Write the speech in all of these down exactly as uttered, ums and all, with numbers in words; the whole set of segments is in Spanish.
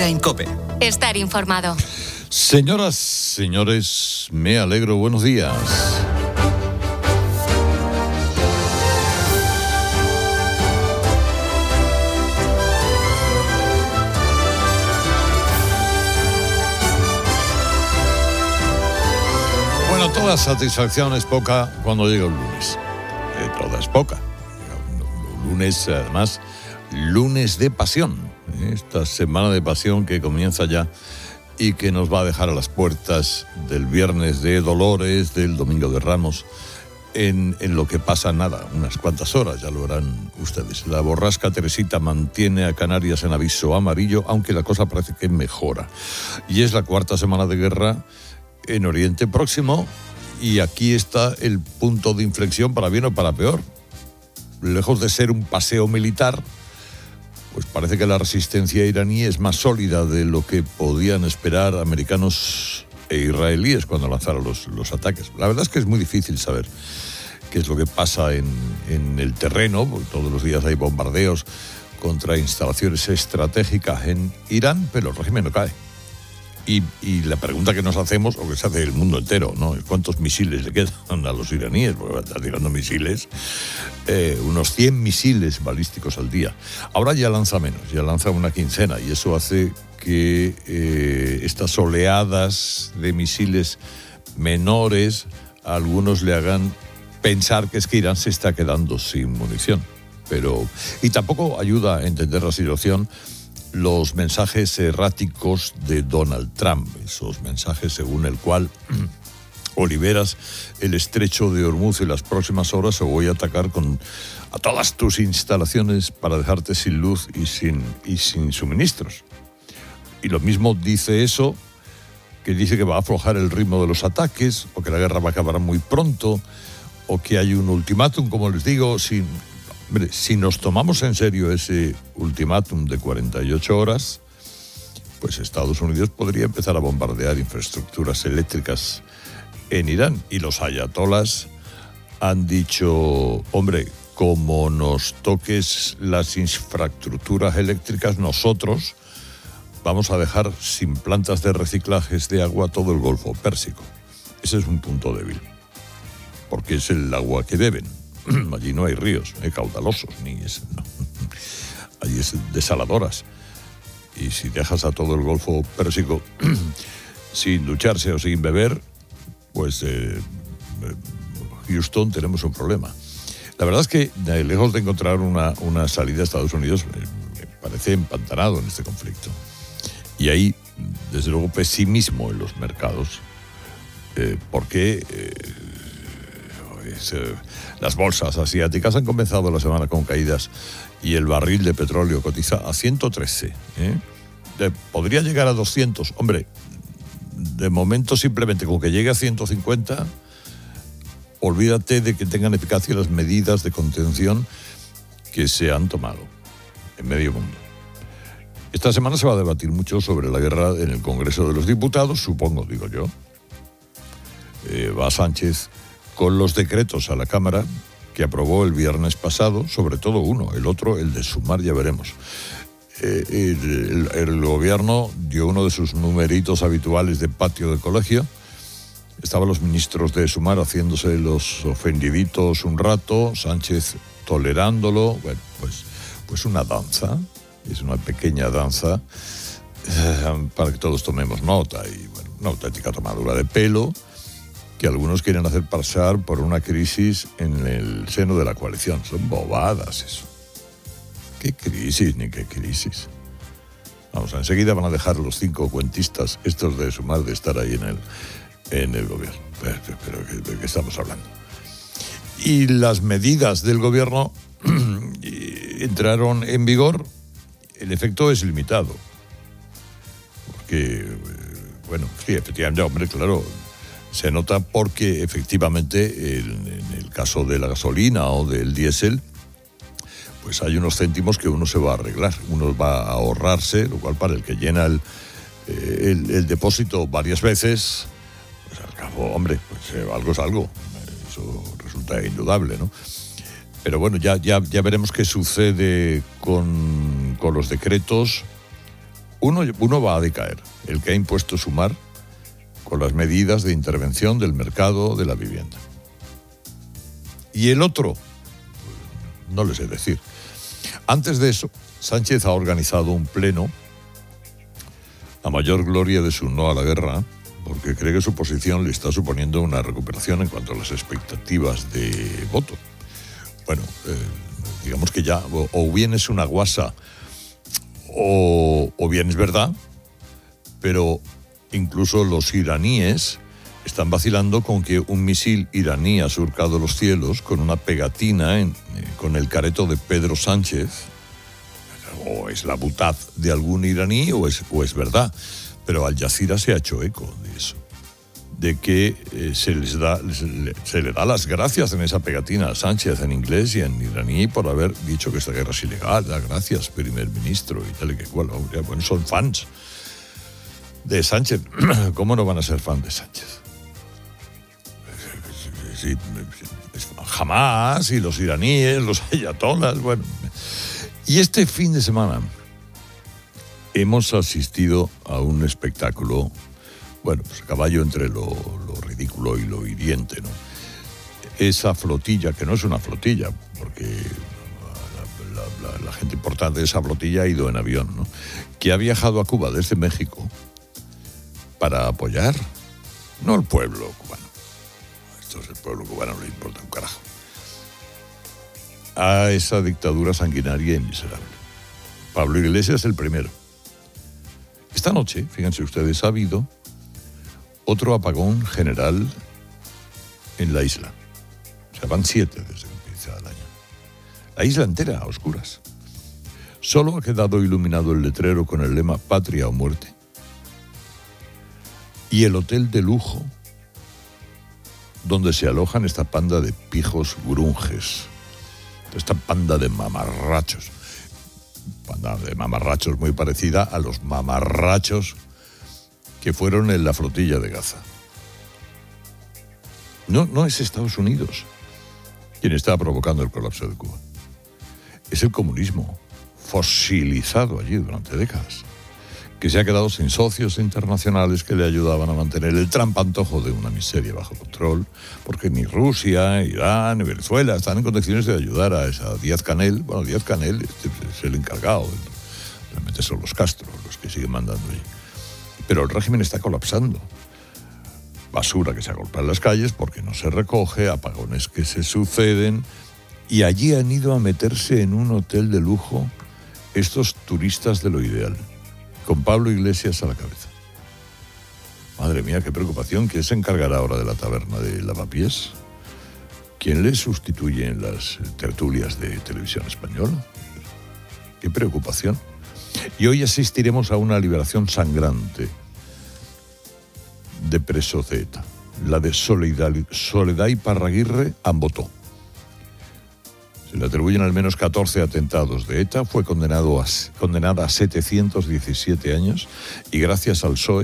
Herrera en COPE. Estar informado. Señoras, señores, me alegro. Buenos días. Bueno, toda satisfacción es poca cuando llega el lunes. Eh, toda es poca. Lunes, además, lunes de pasión. Esta semana de pasión que comienza ya y que nos va a dejar a las puertas del viernes de Dolores, del Domingo de Ramos, en, en lo que pasa nada, unas cuantas horas, ya lo verán ustedes. La borrasca Teresita mantiene a Canarias en aviso amarillo, aunque la cosa parece que mejora. Y es la cuarta semana de guerra en Oriente Próximo, y aquí está el punto de inflexión, para bien o para peor. Lejos de ser un paseo militar, pues parece que la resistencia iraní es más sólida de lo que podían esperar americanos e israelíes cuando lanzaron los, los ataques. La verdad es que es muy difícil saber qué es lo que pasa en, en el terreno, porque todos los días hay bombardeos contra instalaciones estratégicas en Irán, pero el régimen no cae. Y, y la pregunta que nos hacemos, o que se hace el mundo entero, ¿no? ¿Cuántos misiles le quedan a los iraníes? Porque están tirando misiles, eh, unos cien misiles balísticos al día. Ahora ya lanza menos, ya lanza una quincena, y eso hace que eh, estas oleadas de misiles menores a algunos le hagan pensar que es que Irán se está quedando sin munición. Pero, y tampoco ayuda a entender la situación los mensajes erráticos de Donald Trump, esos mensajes según el cual o liberas el estrecho de Hormuz en las próximas horas o voy a atacar con a todas tus instalaciones para dejarte sin luz y sin, y sin suministros. Y lo mismo dice eso, que dice que va a aflojar el ritmo de los ataques, o que la guerra va a acabar muy pronto, o que hay un ultimátum, como les digo, sin... Hombre, si nos tomamos en serio ese ultimátum de cuarenta y ocho horas, pues Estados Unidos podría empezar a bombardear infraestructuras eléctricas en Irán. Y los ayatolás han dicho, hombre, como nos toques las infraestructuras eléctricas, nosotros vamos a dejar sin plantas de reciclajes de agua todo el Golfo Pérsico. Ese es un punto débil, porque es el agua que beben. Allí no hay ríos, no hay caudalosos, ni es, no. Allí es desaladoras. Y si dejas a todo el Golfo Pérsico sin ducharse o sin beber, pues eh, Houston tenemos un problema. La verdad es que, lejos de encontrar una, una salida a Estados Unidos, me parece empantanado en este conflicto. Y hay, desde luego, pesimismo en los mercados, eh, porque... Eh, Las bolsas asiáticas han comenzado la semana con caídas y el barril de petróleo cotiza a ciento trece. ¿eh? De, podría llegar a doscientos. Hombre, de momento simplemente con que llegue a ciento cincuenta, olvídate de que tengan eficacia las medidas de contención que se han tomado en medio mundo. Esta semana se va a debatir mucho sobre la guerra en el Congreso de los Diputados, supongo, digo yo. Eh, va Sánchez con los decretos a la Cámara que aprobó el viernes pasado, sobre todo uno, el otro, el de Sumar, ya veremos. Eh, el, el, el gobierno dio uno de sus numeritos habituales de patio de colegio. Estaban los ministros de Sumar haciéndose los ofendiditos un rato, Sánchez tolerándolo. Bueno, pues, pues una danza, es una pequeña danza eh, para que todos tomemos nota. Y bueno, una auténtica tomadura de pelo, que algunos quieren hacer pasar por una crisis en el seno de la coalición. Son bobadas eso. ¿Qué crisis ni qué crisis? Vamos, enseguida van a dejar los cinco cuentistas, estos de Sumar, de estar ahí en el, en el gobierno. Pero, pero ¿de qué estamos hablando? Y las medidas del gobierno entraron en vigor. El efecto es limitado. Porque, bueno, sí, efectivamente, hombre, claro, se nota porque efectivamente en, en el caso de la gasolina o del diésel, pues hay unos céntimos que uno se va a arreglar, uno va a ahorrarse, lo cual para el que llena el, el, el depósito varias veces, pues al cabo, hombre, pues algo es algo, eso resulta indudable, ¿no? Pero bueno, ya, ya, ya veremos qué sucede con, con los decretos Uno, uno va a decaer, el que ha impuesto Sumar con las medidas de intervención del mercado de la vivienda. Y el otro, no les sé decir. Antes de eso, Sánchez ha organizado un pleno a mayor gloria de su no a la guerra, porque cree que su posición le está suponiendo una recuperación en cuanto a las expectativas de voto. Bueno, eh, digamos que ya o, o bien es una guasa o, o bien es verdad, pero incluso los iraníes están vacilando con que un misil iraní ha surcado los cielos con una pegatina en, eh, con el careto de Pedro Sánchez. O es la butad de algún iraní o es, o es verdad. Pero Al Jazeera se ha hecho eco de eso. De que eh, se, les da, se, se le da las gracias en esa pegatina a Sánchez en inglés y en iraní por haber dicho que esta guerra es ilegal. Da gracias, primer ministro, y tal y que cual. Bueno, son fans de Sánchez. ¿Cómo no van a ser fans de Sánchez? Sí, jamás, y los iraníes, los ayatolas, bueno. Y este fin de semana hemos asistido a un espectáculo, bueno, pues a caballo entre lo, lo ridículo y lo hiriente, ¿no? Esa flotilla, que no es una flotilla, porque la, la, la, la gente importante de esa flotilla ha ido en avión, ¿no? Que ha viajado a Cuba desde México para apoyar, no al pueblo cubano, esto es el pueblo cubano, no le importa un carajo, a esa dictadura sanguinaria y miserable. Pablo Iglesias el primero. Esta noche, fíjense ustedes, ha habido otro apagón general en la isla. O sea, van siete desde que empieza el año. La isla entera a oscuras. Solo ha quedado iluminado el letrero con el lema Patria o Muerte. Y el hotel de lujo donde se alojan esta panda de pijos grunges. Esta panda de mamarrachos. Panda de mamarrachos muy parecida a los mamarrachos que fueron en la flotilla de Gaza. No, no es Estados Unidos quien está provocando el colapso de Cuba. Es el comunismo, fosilizado allí durante décadas, que se ha quedado sin socios internacionales que le ayudaban a mantener el trampantojo de una miseria bajo control, porque ni Rusia, Irán, ni Venezuela están en condiciones de ayudar a esa Díaz-Canel. Bueno, Díaz-Canel es el encargado, realmente son los Castro los que siguen mandando allí. Pero el régimen está colapsando. Basura que se agolpa en las calles porque no se recoge, apagones que se suceden, y allí han ido a meterse en un hotel de lujo estos turistas de lo ideal, con Pablo Iglesias a la cabeza. Madre mía, qué preocupación. ¿Quién se encargará ahora de la taberna de Lavapiés? ¿Quién le sustituye en las tertulias de Televisión Española? Qué preocupación. Y hoy asistiremos a una liberación sangrante de presos de ETA, la de Soledad, Soledad Iparraguirre Ambotó. Se le atribuyen al menos catorce atentados de ETA, fue condenado a, condenada a setecientos diecisiete años y gracias al P S O E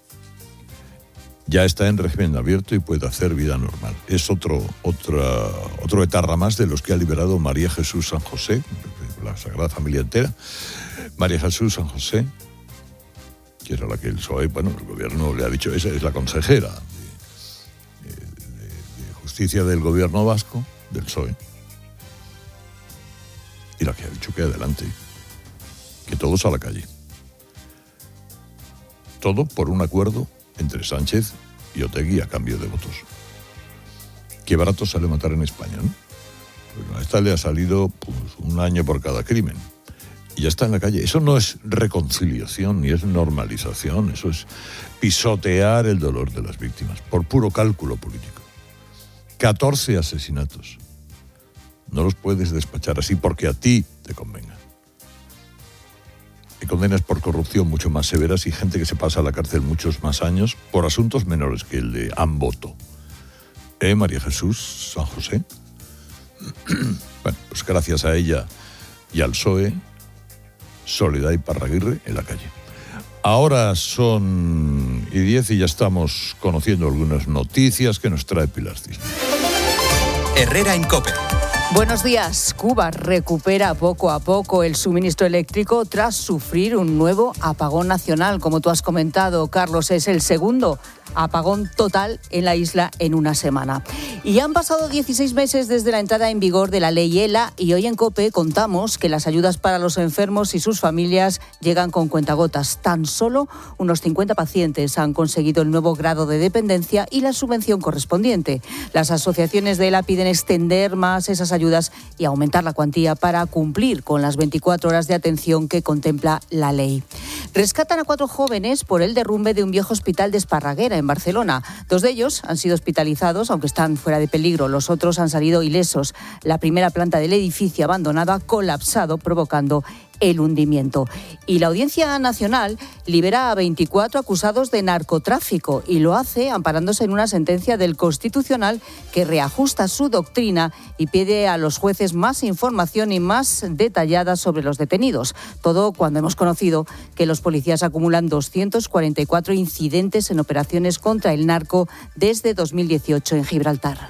ya está en régimen abierto y puede hacer vida normal. Es otro, otra, otro etarra más de los que ha liberado María Jesús San José, la Sagrada Familia entera. María Jesús San José, que era la que el P S O E, bueno, el gobierno le ha dicho, esa es la consejera de, de, de Justicia del gobierno vasco, del P S O E. Y la que ha dicho que adelante, que todos a la calle. Todo por un acuerdo entre Sánchez y Otegi a cambio de votos. Qué barato sale matar en España, ¿no? Pues a esta le ha salido pues, un año por cada crimen. Y ya está en la calle. Eso no es reconciliación ni es normalización. Eso es pisotear el dolor de las víctimas por puro cálculo político. catorce asesinatos. No los puedes despachar así porque a ti te convenga. Hay condenas por corrupción mucho más severas y gente que se pasa a la cárcel muchos más años por asuntos menores que el de Amboto. ¿Eh, María Jesús San José? Bueno, pues gracias a ella y al P S O E, Soledad Iparraguirre en la calle. Ahora son y diez y ya estamos conociendo algunas noticias que nos trae Pilar Cisneros. Herrera en COPE. Buenos días. Cuba recupera poco a poco el suministro eléctrico tras sufrir un nuevo apagón nacional. Como tú has comentado, Carlos, es el segundo apagón total en la isla en una semana. Y han pasado dieciséis meses desde la entrada en vigor de la ley ELA y hoy en COPE contamos que las ayudas para los enfermos y sus familias llegan con cuentagotas. Tan solo unos cincuenta pacientes han conseguido el nuevo grado de dependencia y la subvención correspondiente. Las asociaciones de ELA piden extender más esas ayudas y aumentar la cuantía para cumplir con las veinticuatro horas de atención que contempla la ley. Rescatan a cuatro jóvenes por el derrumbe de un viejo hospital de Esparraguera, en Barcelona. Dos de ellos han sido hospitalizados, aunque están fuera de peligro. Los otros han salido ilesos. La primera planta del edificio abandonado ha colapsado, provocando el hundimiento. Y la Audiencia Nacional libera a veinticuatro acusados de narcotráfico y lo hace amparándose en una sentencia del Constitucional que reajusta su doctrina y pide a los jueces más información y más detallada sobre los detenidos. Todo cuando hemos conocido que los policías acumulan doscientos cuarenta y cuatro incidentes en operaciones contra el narco desde dos mil dieciocho en Gibraltar.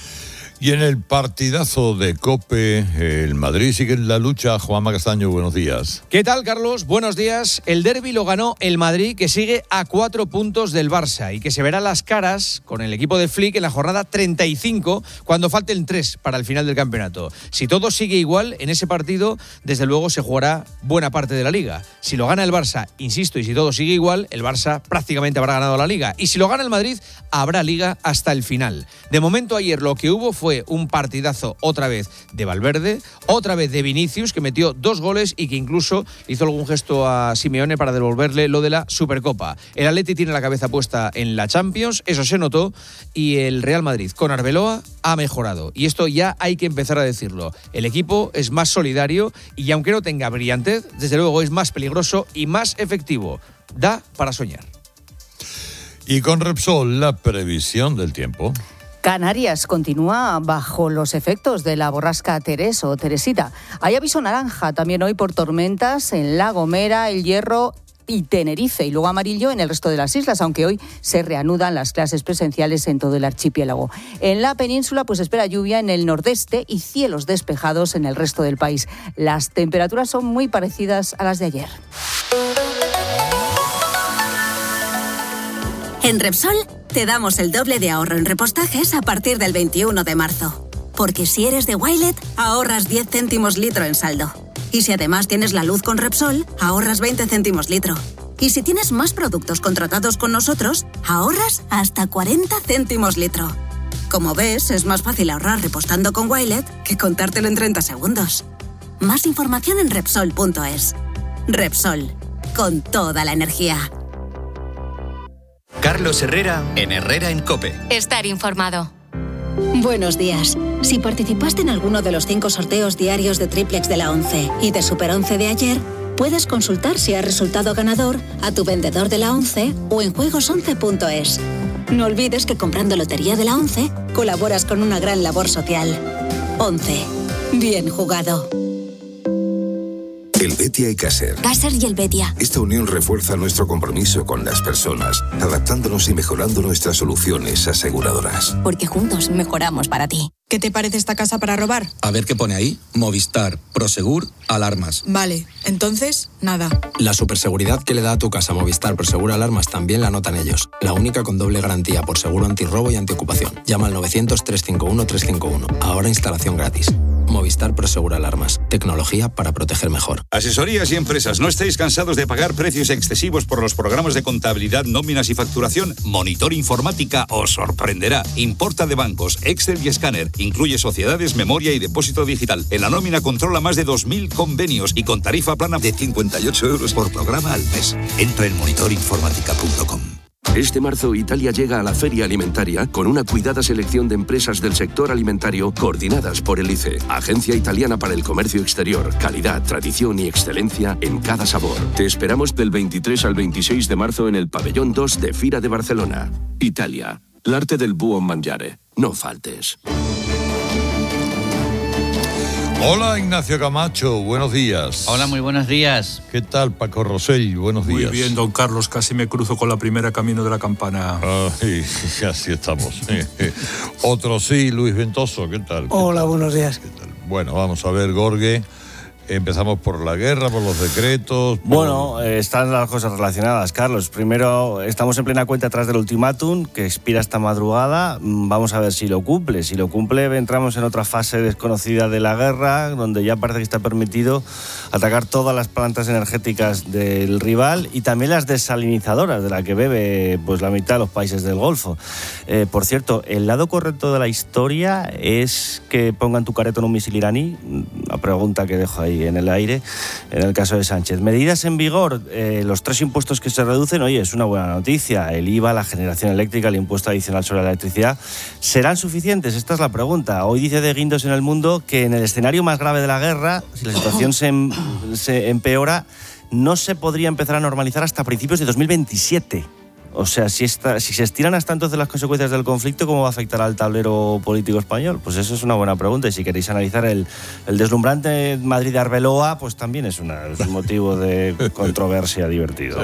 Y en el partidazo de COPE, el Madrid sigue en la lucha. Juanma Castaño, buenos días. ¿Qué tal, Carlos? Buenos días. El derbi lo ganó el Madrid, que sigue a cuatro puntos del Barça y que se verá las caras con el equipo de Flick en la jornada treinta y cinco, cuando falten tres para el final del campeonato. Si todo sigue igual, en ese partido, desde luego se jugará buena parte de la Liga. Si lo gana el Barça, insisto, y si todo sigue igual, el Barça prácticamente habrá ganado la Liga. Y si lo gana el Madrid, habrá Liga hasta el final. De momento, ayer lo que hubo fue Fue un partidazo otra vez de Valverde, otra vez de Vinicius, que metió dos goles y que incluso hizo algún gesto a Simeone para devolverle lo de la Supercopa. El Atleti tiene la cabeza puesta en la Champions, eso se notó, y el Real Madrid con Arbeloa ha mejorado. Y esto ya hay que empezar a decirlo. El equipo es más solidario y aunque no tenga brillantez, desde luego es más peligroso y más efectivo. Da para soñar. Y con Repsol, la previsión del tiempo. Canarias continúa bajo los efectos de la borrasca Teres o Teresita. Hay aviso naranja también hoy por tormentas en La Gomera, El Hierro y Tenerife, y luego amarillo en el resto de las islas, aunque hoy se reanudan las clases presenciales en todo el archipiélago. En la península pues espera lluvia en el nordeste y cielos despejados en el resto del país. Las temperaturas son muy parecidas a las de ayer. En Repsol te damos el doble de ahorro en repostajes a partir del veintiuno de marzo. Porque si eres de Wilet, ahorras diez céntimos litro en saldo. Y si además tienes la luz con Repsol, ahorras veinte céntimos litro. Y si tienes más productos contratados con nosotros, ahorras hasta cuarenta céntimos litro. Como ves, es más fácil ahorrar repostando con Wilet que contártelo en treinta segundos. Más información en Repsol punto es. Repsol, con toda la energía. Carlos Herrera, en Herrera en COPE. Estar informado. Buenos días. Si participaste en alguno de los cinco sorteos diarios de Triplex de la once y de Super once de ayer, puedes consultar si has resultado ganador a tu vendedor de la once o en juegos once punto es. No olvides que comprando Lotería de la once, colaboras con una gran labor social. once. Bien jugado. El Betia y Caser. Caser y el Betia. Esta unión refuerza nuestro compromiso con las personas, adaptándonos y mejorando nuestras soluciones aseguradoras. Porque juntos mejoramos para ti. ¿Qué te parece esta casa para robar? A ver qué pone ahí. Movistar, Prosegur, alarmas. Vale, entonces, nada. La superseguridad que le da a tu casa Movistar Prosegur Alarmas también la notan ellos. La única con doble garantía por seguro antirrobo y antiocupación. Llama al novecientos, trescientos cincuenta y uno, trescientos cincuenta y uno. Ahora instalación gratis. Movistar Prosegur Alarmas. Tecnología para proteger mejor. Asesorías y empresas, ¿no estáis cansados de pagar precios excesivos por los programas de contabilidad, nóminas y facturación? Monitor Informática os sorprenderá. Importa de bancos, Excel y escáner. Incluye sociedades, memoria y depósito digital. En la nómina controla más de dos mil convenios y con tarifa plana de cincuenta y ocho euros por programa al mes. Entra en monitor informática punto com. Este marzo Italia llega a la Feria Alimentaria con una cuidada selección de empresas del sector alimentario coordinadas por el I C E, Agencia Italiana para el Comercio Exterior. Calidad, tradición y excelencia en cada sabor. Te esperamos del veintitrés al veintiséis de marzo en el Pabellón dos de Fira de Barcelona. Italia, l'arte del buon mangiare. No faltes. Hola, Ignacio Camacho, buenos días. Hola, muy buenos días. ¿Qué tal, Paco Rosell? Buenos días. Muy bien, don Carlos, casi me cruzo con la primera camino de la campana. Ay, así estamos. Otro sí, Luis Ventoso, ¿qué tal? ¿Qué Hola, tal? buenos días. ¿Qué tal? Bueno, vamos a ver, Gorge. Empezamos por la guerra, por los decretos... Por... Bueno, eh, están las cosas relacionadas, Carlos. Primero, estamos en plena cuenta atrás del ultimátum, que expira esta madrugada. Vamos a ver si lo cumple. Si lo cumple, entramos en otra fase desconocida de la guerra, donde ya parece que está permitido atacar todas las plantas energéticas del rival y también las desalinizadoras, de la que bebe pues la mitad de los países del Golfo. Eh, por cierto, el lado correcto de la historia es que pongan tu careto en un misil iraní. Una pregunta que dejo ahí en el aire, en el caso de Sánchez. Medidas en vigor, eh, los tres impuestos que se reducen, oye, es una buena noticia. El I V A, la generación eléctrica, el impuesto adicional sobre la electricidad, ¿serán suficientes? Esta es la pregunta. Hoy dice De Guindos en El Mundo que en el escenario más grave de la guerra, si la situación se, em, se empeora, no se podría empezar a normalizar hasta principios de dos mil veintisiete. O sea, si, esta, si se estiran hasta entonces las consecuencias del conflicto, ¿cómo va a afectar al tablero político español? Pues eso es una buena pregunta. Y si queréis analizar el, el deslumbrante Madrid de Arbeloa, pues también es, una, es un motivo de controversia divertido.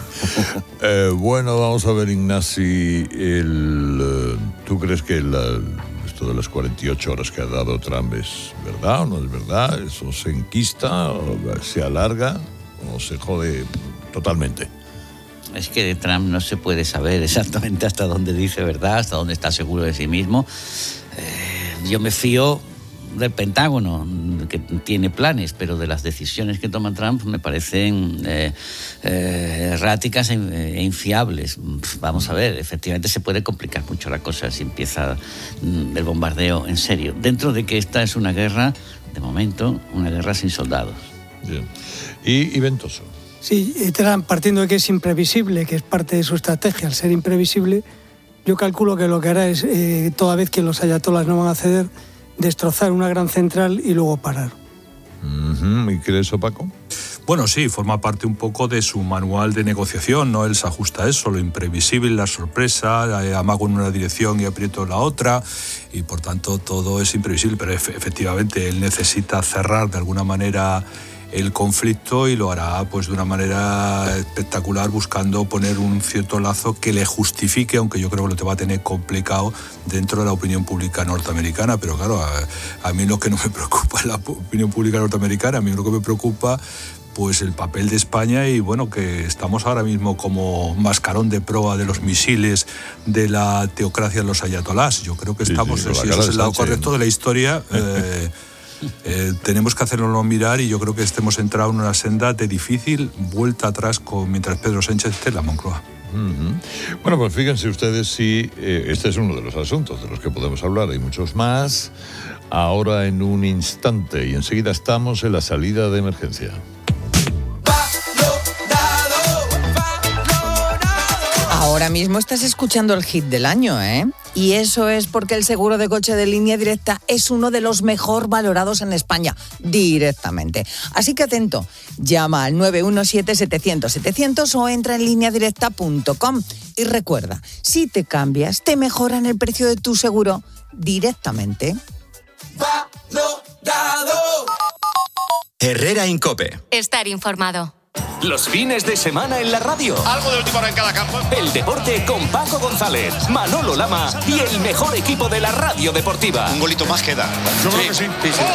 eh, bueno, vamos a ver, Ignasi. El, ¿Tú crees que la, esto de las cuarenta y ocho horas que ha dado Trump es verdad o no es verdad? ¿Eso se enquista, o se alarga o se jode totalmente? Es que de Trump no se puede saber exactamente hasta dónde dice verdad, hasta dónde está seguro de sí mismo. Eh, yo me fío del Pentágono, que tiene planes, pero de las decisiones que toma Trump me parecen eh, eh, erráticas e, e infiables. Vamos a ver, efectivamente se puede complicar mucho la cosa si empieza mm, el bombardeo en serio. Dentro de que esta es una guerra, de momento, una guerra sin soldados. Bien. Y, y Ventoso. Sí, Trump, partiendo de que es imprevisible, que es parte de su estrategia, al ser imprevisible, yo calculo que lo que hará es, eh, toda vez que los ayatolás no van a ceder, destrozar una gran central y luego parar. Uh-huh. ¿Y crees eso, Paco? Bueno, sí, forma parte un poco de su manual de negociación, ¿no? Él se ajusta a eso, lo imprevisible, la sorpresa, eh, amago en una dirección y aprieto en la otra, y por tanto todo es imprevisible, pero efe- efectivamente él necesita cerrar de alguna manera el conflicto y lo hará pues de una manera espectacular, buscando poner un cierto lazo que le justifique, aunque yo creo que lo te va a tener complicado dentro de la opinión pública norteamericana. Pero claro, a, a mí lo que no me preocupa es la opinión pública norteamericana, a mí lo que me preocupa pues el papel de España, y bueno, que estamos ahora mismo como mascarón de proa de los misiles de la teocracia de los ayatolás. Yo creo que estamos, sí, sí, si eso es el lado correcto de la historia, eh, Eh, tenemos que hacerlo mirar, y yo creo que estemos entrados en una senda de difícil vuelta atrás con, mientras Pedro Sánchez esté en la Moncloa. Uh-huh. Bueno, pues fíjense ustedes si eh, este es uno de los asuntos de los que podemos hablar. Hay muchos más. Ahora en un instante, y enseguida estamos en la salida de emergencia. Ahora mismo estás escuchando el hit del año, ¿eh? Y eso es porque el seguro de coche de Línea Directa es uno de los mejor valorados en España, directamente. Así que atento, llama al nueve uno siete, setecientos, setecientos o entra en línea directa punto com. Y recuerda, si te cambias, te mejoran el precio de tu seguro directamente. Valorado. Herrera en COPE. Estar informado. Los fines de semana en la radio. Algo de última hora en cada campo. El deporte con Paco González, Manolo Lama y el mejor equipo de la radio deportiva. Un golito más queda. Yo creo que sí. sí, sí.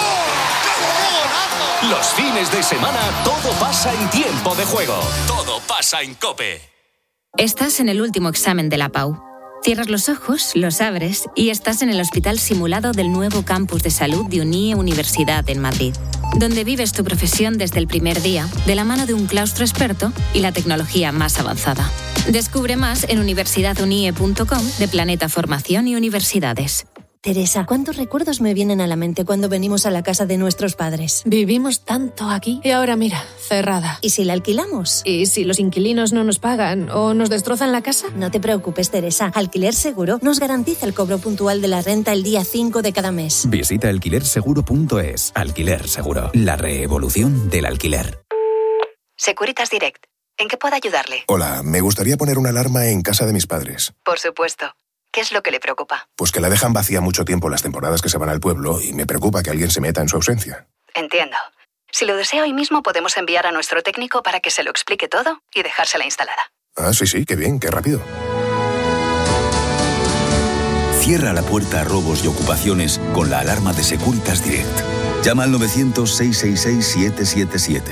¡Oh! Los fines de semana todo pasa en tiempo de juego. Todo pasa en COPE. Estás en el último examen de la PAU. Cierras los ojos, los abres y estás en el hospital simulado del nuevo campus de salud de UNIE Universidad en Madrid, donde vives tu profesión desde el primer día, de la mano de un claustro experto y la tecnología más avanzada. Descubre más en universidad unie punto com de Planeta Formación y Universidades. Teresa, ¿cuántos recuerdos me vienen a la mente cuando venimos a la casa de nuestros padres? Vivimos tanto aquí y ahora mira, cerrada. ¿Y si la alquilamos? ¿Y si los inquilinos no nos pagan o nos destrozan la casa? No te preocupes, Teresa. Alquiler Seguro nos garantiza el cobro puntual de la renta el día cinco de cada mes. Visita alquiler seguro punto es. Alquiler Seguro, la revolución del alquiler. Securitas Direct. ¿En qué puedo ayudarle? Hola, me gustaría poner una alarma en casa de mis padres. Por supuesto. ¿Qué es lo que le preocupa? Pues que la dejan vacía mucho tiempo las temporadas que se van al pueblo y me preocupa que alguien se meta en su ausencia. Entiendo. Si lo desea hoy mismo, podemos enviar a nuestro técnico para que se lo explique todo y dejársela instalada. Ah, sí, sí, qué bien, qué rápido. Cierra la puerta a robos y ocupaciones con la alarma de Securitas Direct. Llama al novecientos, seiscientos sesenta y seis, setecientos setenta y siete.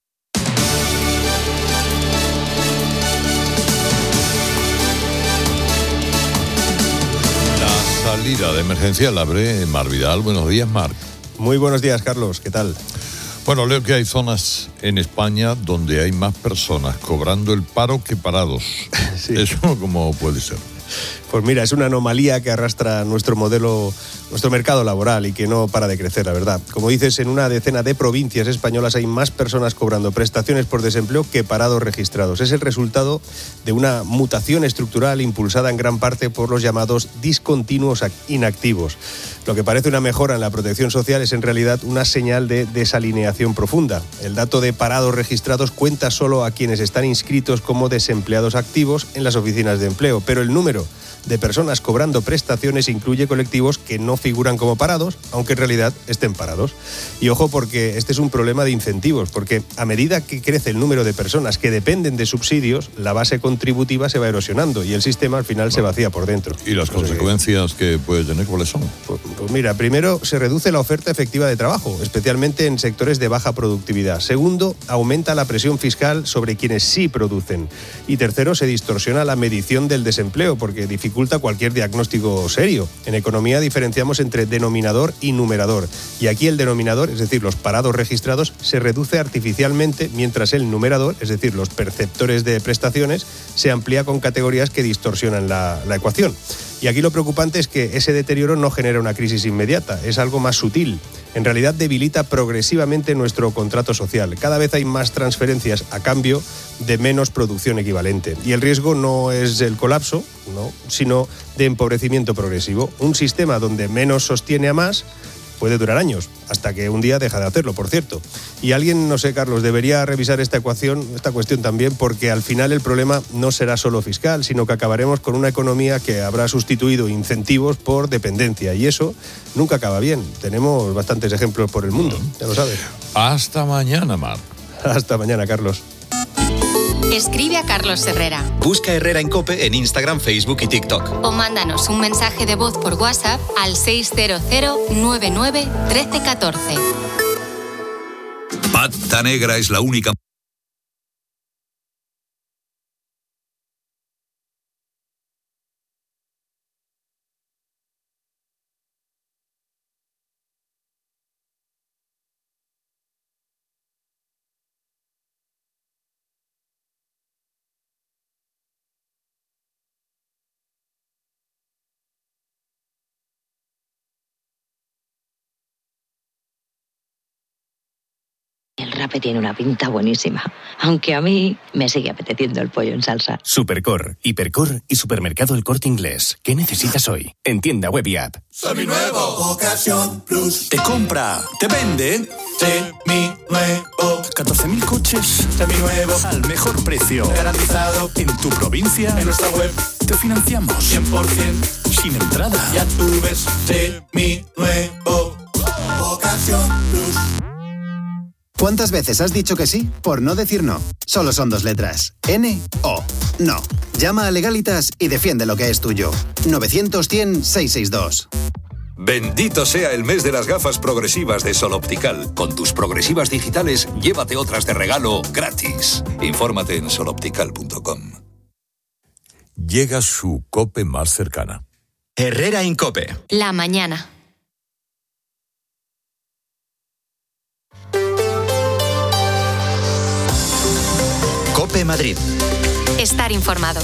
La salida de emergencia la abre Mar Vidal. Buenos días, Marc. Muy buenos días, Carlos. ¿Qué tal? Bueno, leo que hay zonas en España donde hay más personas cobrando el paro que parados. Sí. ¿Eso cómo puede ser? Pues mira, es una anomalía que arrastra nuestro modelo, nuestro mercado laboral y que no para de crecer, la verdad. Como dices, en una decena de provincias españolas hay más personas cobrando prestaciones por desempleo que parados registrados. Es el resultado de una mutación estructural impulsada en gran parte por los llamados discontinuos inactivos. Lo que parece una mejora en la protección social es en realidad una señal de desalineación profunda. El dato de parados registrados cuenta solo a quienes están inscritos como desempleados activos en las oficinas de empleo, pero el número de personas cobrando prestaciones incluye colectivos que no figuran como parados, aunque en realidad estén parados. Y ojo, porque este es un problema de incentivos, porque a medida que crece el número de personas que dependen de subsidios, la base contributiva se va erosionando y el sistema al final bueno, se vacía por dentro. ¿Y las consecuencias que puede tener cuáles son? Pues, pues mira, primero, se reduce la oferta efectiva de trabajo, especialmente en sectores de baja productividad. Segundo, aumenta la presión fiscal sobre quienes sí producen. Y tercero, se distorsiona la medición del desempleo, porque dificulta cualquier diagnóstico serio. En economía diferenciamos entre denominador y numerador. Y aquí el denominador, es decir, los parados registrados, se reduce artificialmente, mientras el numerador, es decir, los perceptores de prestaciones, se amplía con categorías que distorsionan la, la ecuación. Y aquí lo preocupante es que ese deterioro no genera una crisis inmediata, es algo más sutil. En realidad debilita progresivamente nuestro contrato social. Cada vez hay más transferencias a cambio de menos producción equivalente. Y el riesgo no es el colapso, no, sino de empobrecimiento progresivo. Un sistema donde menos sostiene a más puede durar años, hasta que un día deja de hacerlo, por cierto. Y alguien, no sé, Carlos, debería revisar esta ecuación, esta cuestión también, porque al final el problema no será solo fiscal, sino que acabaremos con una economía que habrá sustituido incentivos por dependencia. Y eso nunca acaba bien. Tenemos bastantes ejemplos por el mundo, ya lo sabes. Hasta mañana, Mar. Hasta mañana, Carlos. Escribe a Carlos Herrera. Busca Herrera en COPE en Instagram, Facebook y TikTok. O mándanos un mensaje de voz por WhatsApp al seis cero cero, nueve nueve, uno tres uno cuatro. Pata Negra es la única... El rape tiene una pinta buenísima, aunque a mí me sigue apeteciendo el pollo en salsa. Supercor, Hipercor y Supermercado El Corte Inglés. ¿Qué necesitas hoy? En tienda web y app. Seminuevo, Ocasión Plus. Te compra, te vende. Seminuevo. catorce mil coches. Seminuevos. Al mejor precio. Garantizado. En tu provincia. En nuestra web. Te financiamos. cien por ciento. Sin entrada. Ya tú ves. Seminuevo. Ocasión Plus. ¿Cuántas veces has dicho que sí por no decir no? Solo son dos letras. N O. No. Llama a Legalitas y defiende lo que es tuyo. novecientos, cien, seiscientos sesenta y dos. Bendito sea el mes de las gafas progresivas de Sol Optical. Con tus progresivas digitales, llévate otras de regalo gratis. Infórmate en sol optical punto com. Llega su COPE más cercana. Herrera en COPE. La mañana. COPE Madrid. Estar informado.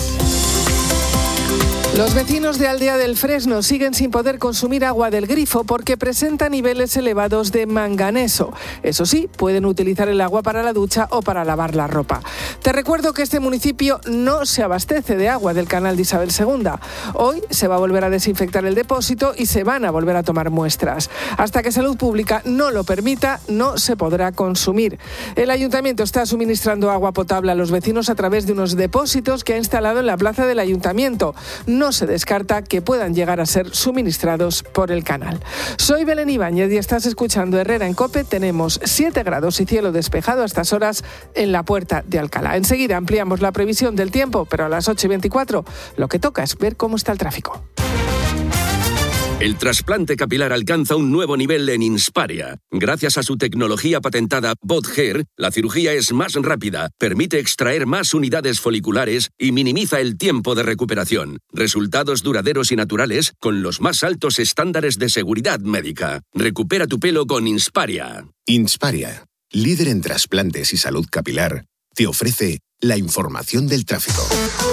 Los vecinos de Aldea del Fresno siguen sin poder consumir agua del grifo porque presenta niveles elevados de manganeso. Eso sí, pueden utilizar el agua para la ducha o para lavar la ropa. Te recuerdo que este municipio no se abastece de agua del canal de Isabel segunda. Hoy se va a volver a desinfectar el depósito y se van a volver a tomar muestras. Hasta que Salud Pública no lo permita, no se podrá consumir. El ayuntamiento está suministrando agua potable a los vecinos a través de unos depósitos que ha instalado en la plaza del ayuntamiento. No se descarta que puedan llegar a ser suministrados por el canal. Soy Belén Ibáñez y estás escuchando Herrera en COPE. Tenemos siete grados y cielo despejado a estas horas en la Puerta de Alcalá. Enseguida ampliamos la previsión del tiempo, pero a las ocho y veinticuatro lo que toca es ver cómo está el tráfico. El trasplante capilar alcanza un nuevo nivel en Insparia. Gracias a su tecnología patentada BotHair, la cirugía es más rápida, permite extraer más unidades foliculares y minimiza el tiempo de recuperación. Resultados duraderos y naturales con los más altos estándares de seguridad médica. Recupera tu pelo con Insparia. Insparia, líder en trasplantes y salud capilar, te ofrece la información del tráfico.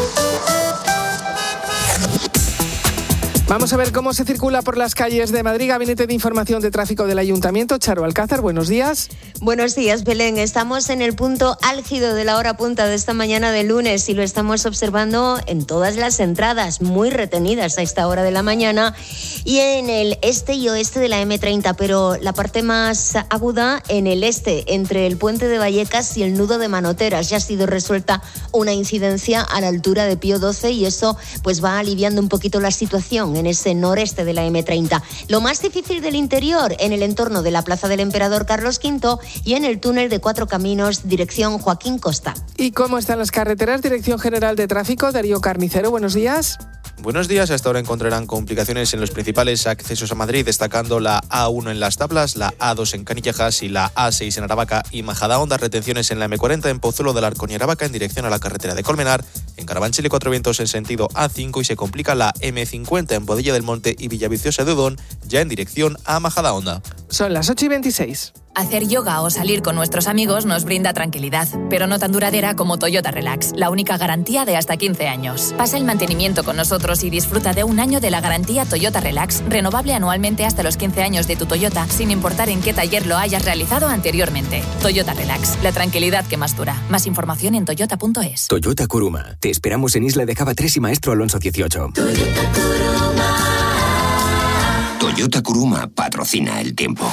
Vamos a ver cómo se circula por las calles de Madrid. Gabinete de Información de Tráfico del Ayuntamiento. Charo Alcázar, buenos días. Buenos días, Belén. Estamos en el punto álgido de la hora punta de esta mañana de lunes y lo estamos observando en todas las entradas, muy retenidas a esta hora de la mañana, y en el este y oeste de la eme treinta, pero la parte más aguda en el este, entre el puente de Vallecas y el nudo de Manoteras. Ya ha sido resuelta una incidencia a la altura de Pío doce y eso pues va aliviando un poquito la situación en ese noreste de la eme treinta. Lo más difícil del interior, en el entorno de la Plaza del Emperador Carlos quinto y en el túnel de Cuatro Caminos, dirección Joaquín Costa. ¿Y cómo están las carreteras? Dirección General de Tráfico, Darío Carnicero, buenos días. Buenos días. Hasta ahora encontrarán complicaciones en los principales accesos a Madrid, destacando la a uno en Las Tablas, la a dos en Canillejas y la a seis en Aravaca y Majadahonda. Retenciones en la eme cuarenta en Pozuelo del Arcón y Aravaca en dirección a la carretera de Colmenar, en Carabanchel y Cuatro Vientos en sentido a cinco, y se complica la eme cincuenta en Boadilla del Monte y Villaviciosa de Odón, ya en dirección a Majadahonda. Son las ocho y veintiséis. Hacer yoga o salir con nuestros amigos nos brinda tranquilidad, pero no tan duradera como Toyota Relax, la única garantía de hasta quince años. Pasa el mantenimiento con nosotros y disfruta de un año de la garantía Toyota Relax, renovable anualmente hasta los quince años de tu Toyota, sin importar en qué taller lo hayas realizado anteriormente. Toyota Relax, la tranquilidad que más dura. Más información en toyota punto es. Toyota Kuruma. Te esperamos en Isla de Java tres y Maestro Alonso dieciocho. Toyota Kuruma. Toyota Kuruma patrocina el tiempo.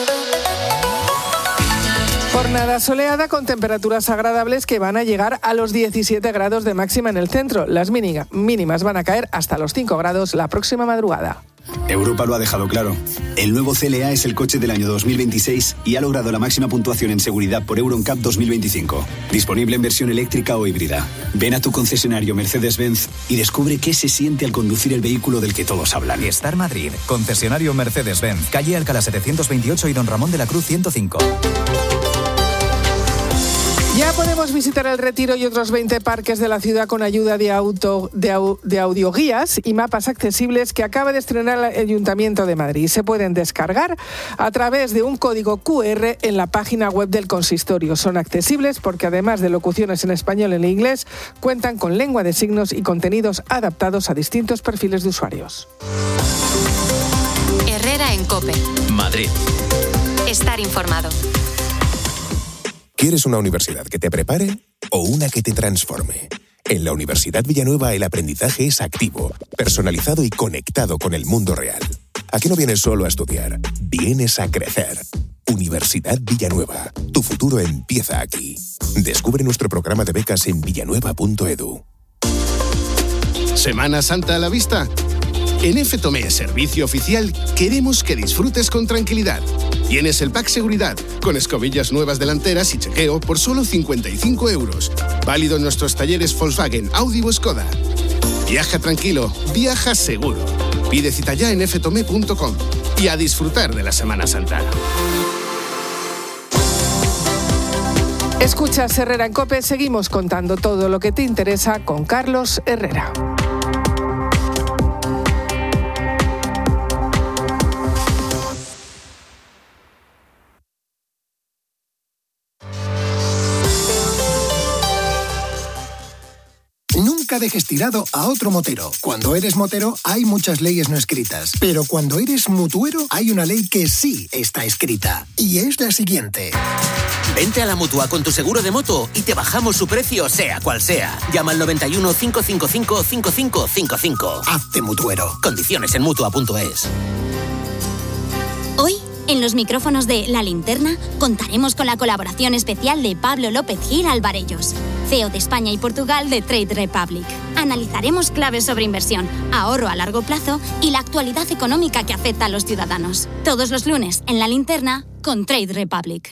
Jornada soleada con temperaturas agradables que van a llegar a los diecisiete grados de máxima en el centro. Las mínimas van a caer hasta los cinco grados la próxima madrugada. Europa lo ha dejado claro. El nuevo ce ele a es el coche del año dos mil veintiséis y ha logrado la máxima puntuación en seguridad por Euro N C A P dos mil veinticinco. Disponible en versión eléctrica o híbrida. Ven a tu concesionario Mercedes-Benz y descubre qué se siente al conducir el vehículo del que todos hablan. Star Madrid, concesionario Mercedes-Benz, calle Alcalá setecientos veintiocho y Don Ramón de la Cruz ciento cinco. Ya podemos visitar el Retiro y otros veinte parques de la ciudad con ayuda de, auto, de, au, de audioguías y mapas accesibles que acaba de estrenar el Ayuntamiento de Madrid. Se pueden descargar a través de un código cu erre en la página web del consistorio. Son accesibles porque además de locuciones en español y en inglés, cuentan con lengua de signos y contenidos adaptados a distintos perfiles de usuarios. Herrera en COPE. Madrid. Estar informado. ¿Quieres una universidad que te prepare o una que te transforme? En la Universidad Villanueva el aprendizaje es activo, personalizado y conectado con el mundo real. Aquí no vienes solo a estudiar, vienes a crecer. Universidad Villanueva, tu futuro empieza aquí. Descubre nuestro programa de becas en villanueva punto edu. ¿Semana Santa a la vista? En F Tomé Servicio Oficial queremos que disfrutes con tranquilidad. Tienes el pack seguridad, con escobillas nuevas delanteras y chequeo por solo cincuenta y cinco euros. Válido en nuestros talleres Volkswagen, Audi o Skoda. Viaja tranquilo, viaja seguro. Pide cita ya en f tomé punto com y a disfrutar de la Semana Santa. Escuchas Herrera en COPE, seguimos contando todo lo que te interesa con Carlos Herrera. Nunca dejes tirado a otro motero. Cuando eres motero hay muchas leyes no escritas, pero cuando eres mutuero hay una ley que sí está escrita, y es la siguiente. Vente a la Mutua con tu seguro de moto y te bajamos su precio sea cual sea. Llama al noventa y uno, cinco cinco cinco, cinco cinco cinco cinco. Hazte mutuero. Condiciones en mutua punto es. Hoy, en los micrófonos de La Linterna, contaremos con la colaboración especial de Pablo López Gil Alvarellos, C E O de España y Portugal de Trade Republic. Analizaremos claves sobre inversión, ahorro a largo plazo y la actualidad económica que afecta a los ciudadanos. Todos los lunes en La Linterna con Trade Republic.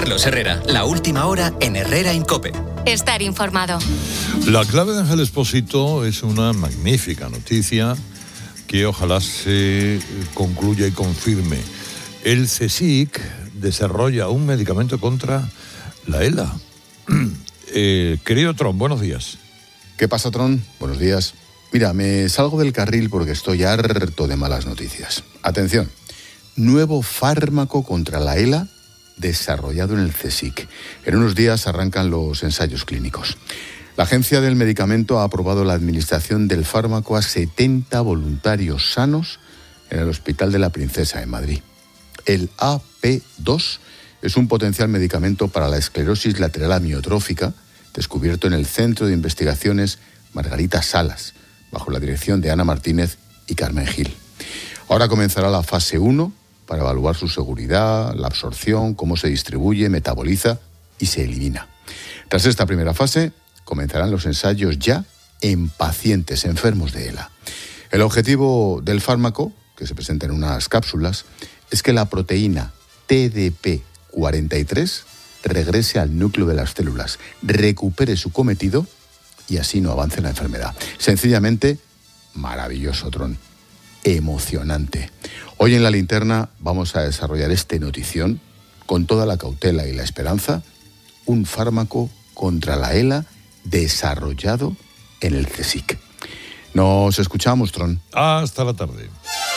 Carlos Herrera, la última hora en Herrera en COPE. Estar informado. La clave de Ángel Expósito es una magnífica noticia que ojalá se concluya y confirme. El CSIC desarrolla un medicamento contra la ELA. Eh, querido Tron, buenos días. ¿Qué pasa, Tron? Buenos días. Mira, me salgo del carril porque estoy harto de malas noticias. Atención, nuevo fármaco contra la ELA desarrollado en el CSIC. En unos días arrancan los ensayos clínicos. La Agencia del Medicamento ha aprobado la administración del fármaco a setenta voluntarios sanos en el Hospital de la Princesa en Madrid. El A P dos es un potencial medicamento para la esclerosis lateral amiotrófica, descubierto en el Centro de Investigaciones Margarita Salas, bajo la dirección de Ana Martínez y Carmen Gil. Ahora comenzará la fase uno para evaluar su seguridad, la absorción, cómo se distribuye, metaboliza y se elimina. Tras esta primera fase, comenzarán los ensayos ya en pacientes enfermos de ELA. El objetivo del fármaco, que se presenta en unas cápsulas, es que la proteína T D P cuarenta y tres regrese al núcleo de las células, recupere su cometido y así no avance la enfermedad. Sencillamente, maravilloso, Tron. Emocionante. Hoy en La Linterna vamos a desarrollar este notición con toda la cautela y la esperanza, un fármaco contra la ELA desarrollado en el CSIC. Nos escuchamos, Tron. Hasta la tarde.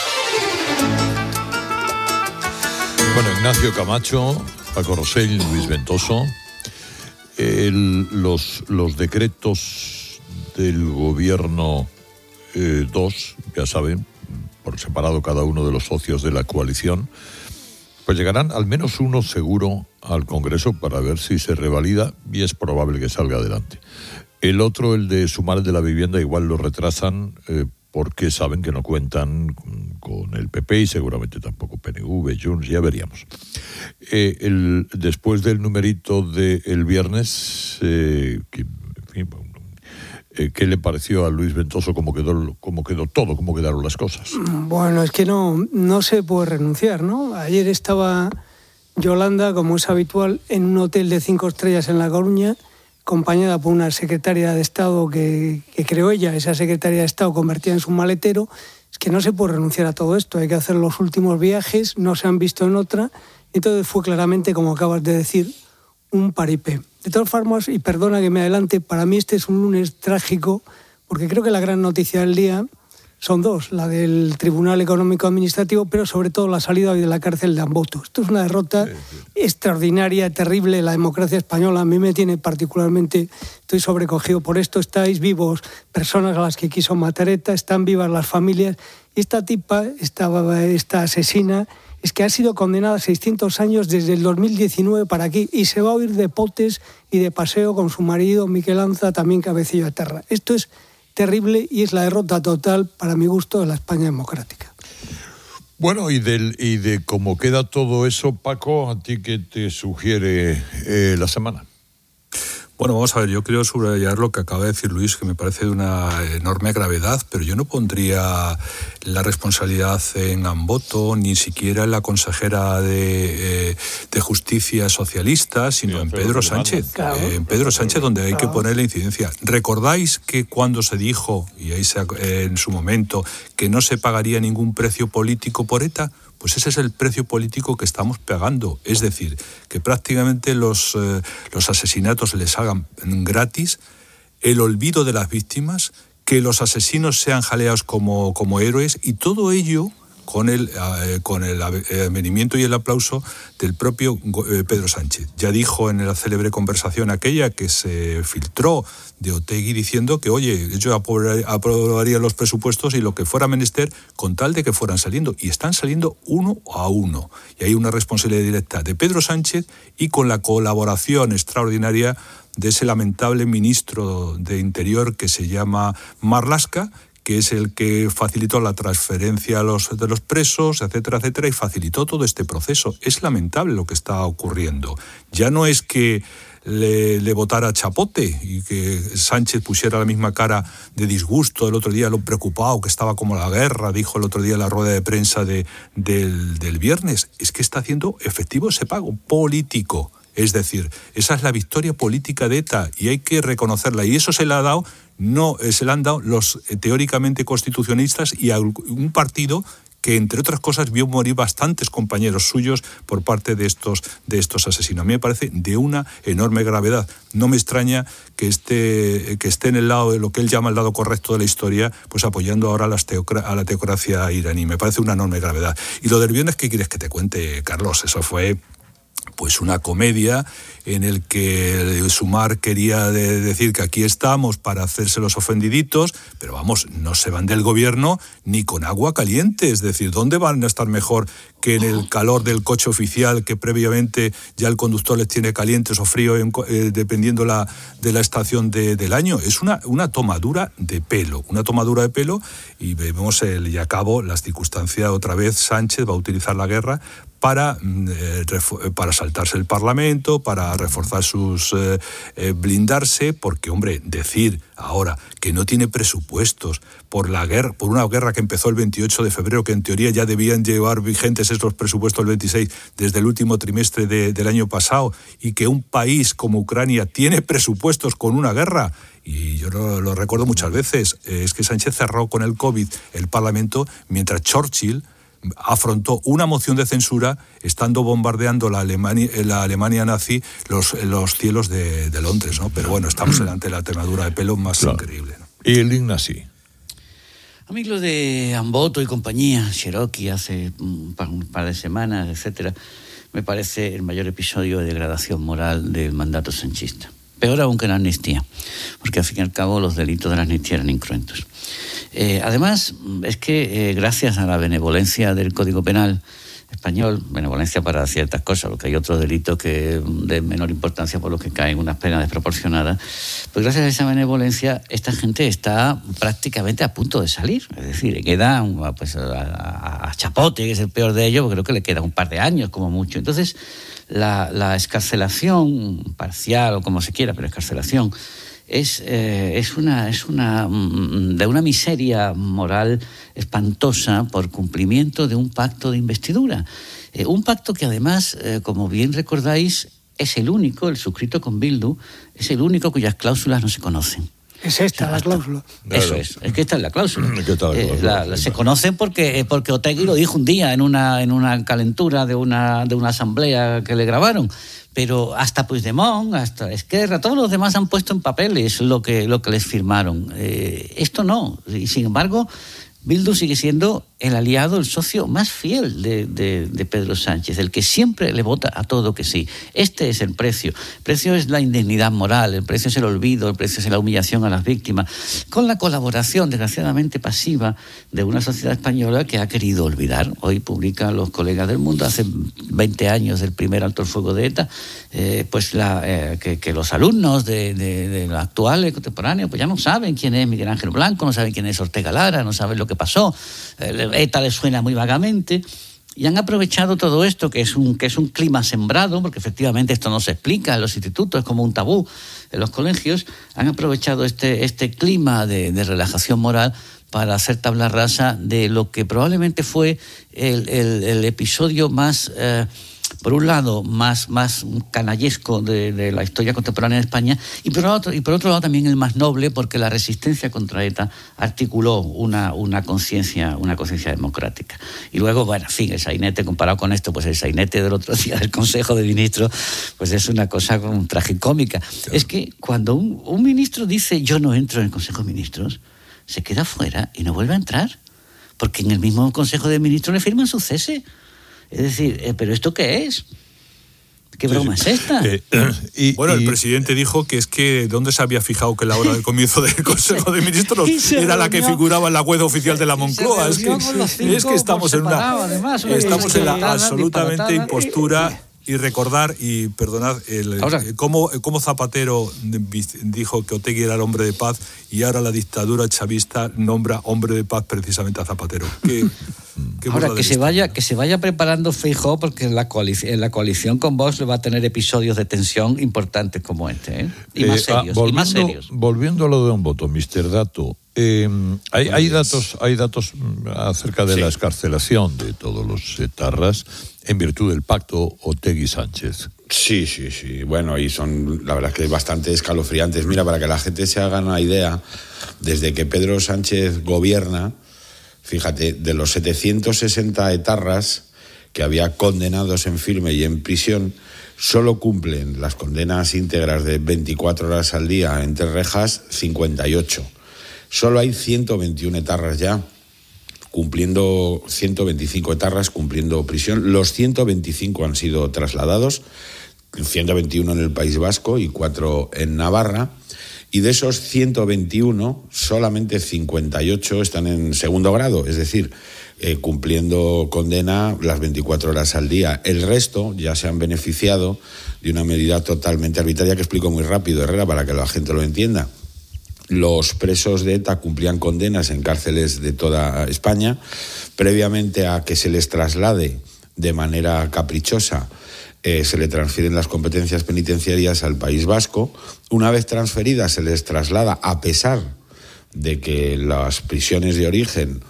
Bueno, Ignacio Camacho, Paco Rosell, Luis Ventoso, el, los, los decretos del gobierno eh, dos, ya saben, por separado cada uno de los socios de la coalición, pues llegarán al menos uno seguro al Congreso para ver si se revalida y es probable que salga adelante. El otro, el de sumar el de la vivienda, igual lo retrasan eh, porque saben que no cuentan con el P P y seguramente tampoco P N V, Junts, ya veríamos. Eh, el, después del numerito del viernes, eh, que, en fin, eh, ¿qué le pareció a Luis Ventoso cómo quedó, cómo quedó todo, cómo quedaron las cosas? Bueno, es que no, no se puede renunciar, ¿no? Ayer estaba Yolanda, como es habitual, en un hotel de cinco estrellas en La Coruña, acompañada por una secretaria de Estado que, que creó ella, esa secretaria de Estado convertida en su maletero. Es que no se puede renunciar a todo esto, hay que hacer los últimos viajes, no se han visto en otra, entonces fue claramente, como acabas de decir, un paripé. De todas formas, y perdona que me adelante, para mí este es un lunes trágico, porque creo que la gran noticia del día son dos, la del Tribunal Económico Administrativo, pero sobre todo la salida hoy de la cárcel de Amboto. Esto es una derrota sí, sí. extraordinaria, terrible, la democracia española. A mí me tiene particularmente, estoy sobrecogido por esto. Estáis vivos personas a las que quiso matar ETA, están vivas las familias. Y esta tipa, esta, esta asesina, es que ha sido condenada a seiscientos años desde el dos mil diecinueve para aquí y se va a huir de potes y de paseo con su marido, Miquel Anza, también cabecillo de terra. Esto es terrible y es la derrota total, para mi gusto, de la España democrática. Bueno, y, del, y de cómo queda todo eso, Paco, ¿a ti qué te sugiere eh, la semana? Bueno, vamos a ver, yo quiero subrayar lo que acaba de decir Luis, que me parece de una enorme gravedad, pero yo no pondría la responsabilidad en Amboto, ni siquiera en la consejera de, eh, de Justicia socialista, sino sí, en Pedro Sánchez. Claro. Eh, en Pedro Sánchez, donde hay claro. que poner la incidencia. ¿Recordáis que cuando se dijo, y ahí se, eh, en su momento, que no se pagaría ningún precio político por ETA? Pues ese es el precio político que estamos pagando. Es decir, que prácticamente los, eh, los asesinatos les hagan gratis, el olvido de las víctimas, que los asesinos sean jaleados como, como héroes, y todo ello con el, eh, con el advenimiento y el aplauso del propio eh, Pedro Sánchez. Ya dijo en la célebre conversación aquella que se filtró de Otegi diciendo que, oye, yo aprobaría los presupuestos y lo que fuera menester con tal de que fueran saliendo. Y están saliendo uno a uno. Y hay una responsabilidad directa de Pedro Sánchez y con la colaboración extraordinaria de ese lamentable ministro de Interior que se llama Marlaska, que es el que facilitó la transferencia a los, de los presos, etcétera, etcétera, y facilitó todo este proceso. Es lamentable lo que está ocurriendo. Ya no es que le, le votara chapote y que Sánchez pusiera la misma cara de disgusto el otro día, lo preocupado que estaba como la guerra, dijo el otro día en la rueda de prensa de, del, del viernes. Es que está haciendo efectivo ese pago político. Es decir, esa es la victoria política de ETA y hay que reconocerla. Y eso se le ha dado, no, se le han dado los eh, teóricamente constitucionalistas y a un partido que, entre otras cosas, vio morir bastantes compañeros suyos por parte de estos, de estos asesinos. A mí me parece de una enorme gravedad. No me extraña que esté, que esté en el lado de lo que él llama el lado correcto de la historia, pues apoyando ahora a, las teocra- a la teocracia iraní. Me parece una enorme gravedad. Y lo del viernes, ¿qué quieres que te cuente, Carlos? Eso fue pues una comedia en el que Sumar quería de decir que aquí estamos para hacerse los ofendiditos, pero vamos, no se van del gobierno ni con agua caliente. Es decir, ¿dónde van a estar mejor que en el calor del coche oficial, que previamente ya el conductor les tiene calientes o frío en, eh, dependiendo la, de la estación de, del año? Es una, una tomadura de pelo, una tomadura de pelo, y vemos el, y a cabo las circunstancias. Otra vez Sánchez va a utilizar la guerra para, eh, para saltarse el Parlamento, para reforzar sus... Eh, eh, blindarse, porque, hombre, decir ahora que no tiene presupuestos por la guerra, por una guerra que empezó el veintiocho de febrero, que en teoría ya debían llevar vigentes estos presupuestos el veintiséis desde el último trimestre de, del año pasado, y que un país como Ucrania tiene presupuestos con una guerra. Y yo lo, lo recuerdo muchas veces, es que Sánchez cerró con el COVID el Parlamento mientras Churchill afrontó una moción de censura estando bombardeando la Alemania, la Alemania nazi los, los cielos de, de Londres, ¿no? Pero bueno, estamos delante de la temadura de pelo más claro. increíble, ¿no? Y el Ignasi. A mí lo de Amboto y compañía, Cherokee hace un par, un par de semanas, etcétera, me parece el mayor episodio de degradación moral del mandato sanchista. Peor aún que la amnistía, porque al fin y al cabo los delitos de la amnistía eran incruentos. Eh, además, es que eh, gracias a la benevolencia del Código Penal español, benevolencia para ciertas cosas, porque hay otros delitos que de menor importancia por los que caen unas penas desproporcionadas, pues gracias a esa benevolencia esta gente está prácticamente a punto de salir. Es decir, le queda pues, a, a Chapote, que es el peor de ellos, porque creo que le queda un par de años como mucho. Entonces, la, la excarcelación parcial, o como se quiera, pero excarcelación, es, eh, es, una, es una, de una miseria moral espantosa por cumplimiento de un pacto de investidura. Eh, un pacto que además, eh, como bien recordáis, es el único, el suscrito con Bildu, es el único cuyas cláusulas no se conocen. Es esta, o sea, la cláusula. Eso es, es que esta es la cláusula. Eh, la, la, se conocen porque, porque Otegi lo dijo un día en una, en una calentura de una, de una asamblea que le grabaron. Pero hasta Puigdemont, hasta Esquerra, todos los demás han puesto en papeles lo que, lo que les firmaron. Eh, esto no. Y sin embargo, Bildu sigue siendo el aliado, el socio más fiel de, de, de Pedro Sánchez, el que siempre le vota a todo que sí. Este es el precio. El precio es la indignidad moral, el precio es el olvido, el precio es la humillación a las víctimas, con la colaboración, desgraciadamente pasiva, de una sociedad española que ha querido olvidar. Hoy publican los colegas del Mundo, hace veinte años del primer alto el fuego de ETA, eh, pues la, eh, que, que los alumnos de, de, de los actuales contemporáneos pues ya no saben quién es Miguel Ángel Blanco, no saben quién es Ortega Lara, no saben lo que pasó. Eh, ETA les suena muy vagamente, y han aprovechado todo esto, que es un que es un clima sembrado, porque efectivamente esto no se explica en los institutos, es como un tabú en los colegios. Han aprovechado este, este clima de, de relajación moral para hacer tabla rasa de lo que probablemente fue el, el, el episodio más... Eh, por un lado, más, más canallesco de, de la historia contemporánea de España, y por otro, y por otro lado también el más noble, porque la resistencia contra ETA articuló una, una conciencia una conciencia democrática. Y luego, bueno, en fin, el sainete, comparado con esto, pues el sainete del otro día del Consejo de Ministros, pues es una cosa como tragicómica. Claro. Es que cuando un, un ministro dice yo no entro en el Consejo de Ministros, se queda fuera y no vuelve a entrar, porque en el mismo Consejo de Ministros le firman su cese. Es decir, eh, ¿pero esto qué es? ¿Qué broma es esta? Eh, eh, y, bueno, y, el presidente dijo que es que ¿dónde se había fijado que la hora del comienzo del Consejo de Ministros era la que figuraba en la web oficial de la Moncloa? Es que, es que estamos en una además, estamos en la absolutamente impostura. Y recordar, y perdonad, el, ahora, cómo, cómo Zapatero dijo que Otegi era el hombre de paz, y ahora la dictadura chavista nombra hombre de paz precisamente a Zapatero. ¿Qué, qué ahora, que se, vaya, que se vaya preparando Feijóo, porque en la, coalición, en la coalición con Vox le va a tener episodios de tensión importantes como este, ¿eh? Y, eh, más serios, ah, y más serios. Volviendo a lo de Amboto, mister Dato, eh, hay, hay, datos, hay datos acerca de sí. la excarcelación de todos los etarras en virtud del pacto Otegi-Sánchez. Sí, sí, sí. Bueno, y son, la verdad es que bastante escalofriantes. Mira, para que la gente se haga una idea, desde que Pedro Sánchez gobierna, fíjate, de los setecientos sesenta etarras que había condenados en firme y en prisión, solo cumplen las condenas íntegras de veinticuatro horas al día entre rejas cincuenta y ocho. Solo hay ciento veintiuno etarras ya, cumpliendo ciento veinticinco etarras cumpliendo prisión. Los ciento veinticinco han sido trasladados, ciento veintiuno en el País Vasco y cuatro en Navarra. Y de esos ciento veintiuno, solamente cincuenta y ocho están en segundo grado, es decir, eh, cumpliendo condena las veinticuatro horas al día. El resto ya se han beneficiado de una medida totalmente arbitraria que explico muy rápido, Herrera, para que la gente lo entienda. Los presos de ETA cumplían condenas en cárceles de toda España. Previamente a que se les traslade de manera caprichosa, eh, se le transfieren las competencias penitenciarias al País Vasco. Una vez transferidas, se les traslada, a pesar de que las prisiones de origen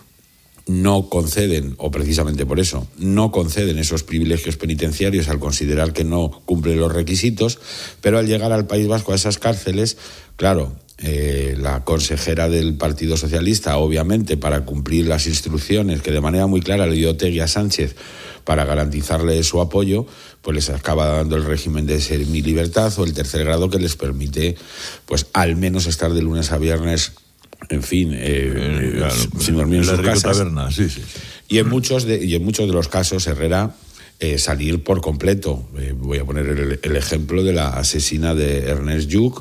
no conceden, o precisamente por eso, no conceden esos privilegios penitenciarios al considerar que no cumple los requisitos, pero al llegar al País Vasco, a esas cárceles, claro, eh, la consejera del Partido Socialista, obviamente, para cumplir las instrucciones que de manera muy clara le dio Otegi a Sánchez para garantizarle su apoyo, pues les acaba dando el régimen de semilibertad o el tercer grado, que les permite, pues, al menos estar de lunes a viernes, en fin, eh, eh, claro, sin dormir en sus casas. Taberna, sí, sí. Y en muchos de, y en muchos de los casos, Herrera, eh, salir por completo. Eh, voy a poner el, el ejemplo de la asesina de Ernest Lluch,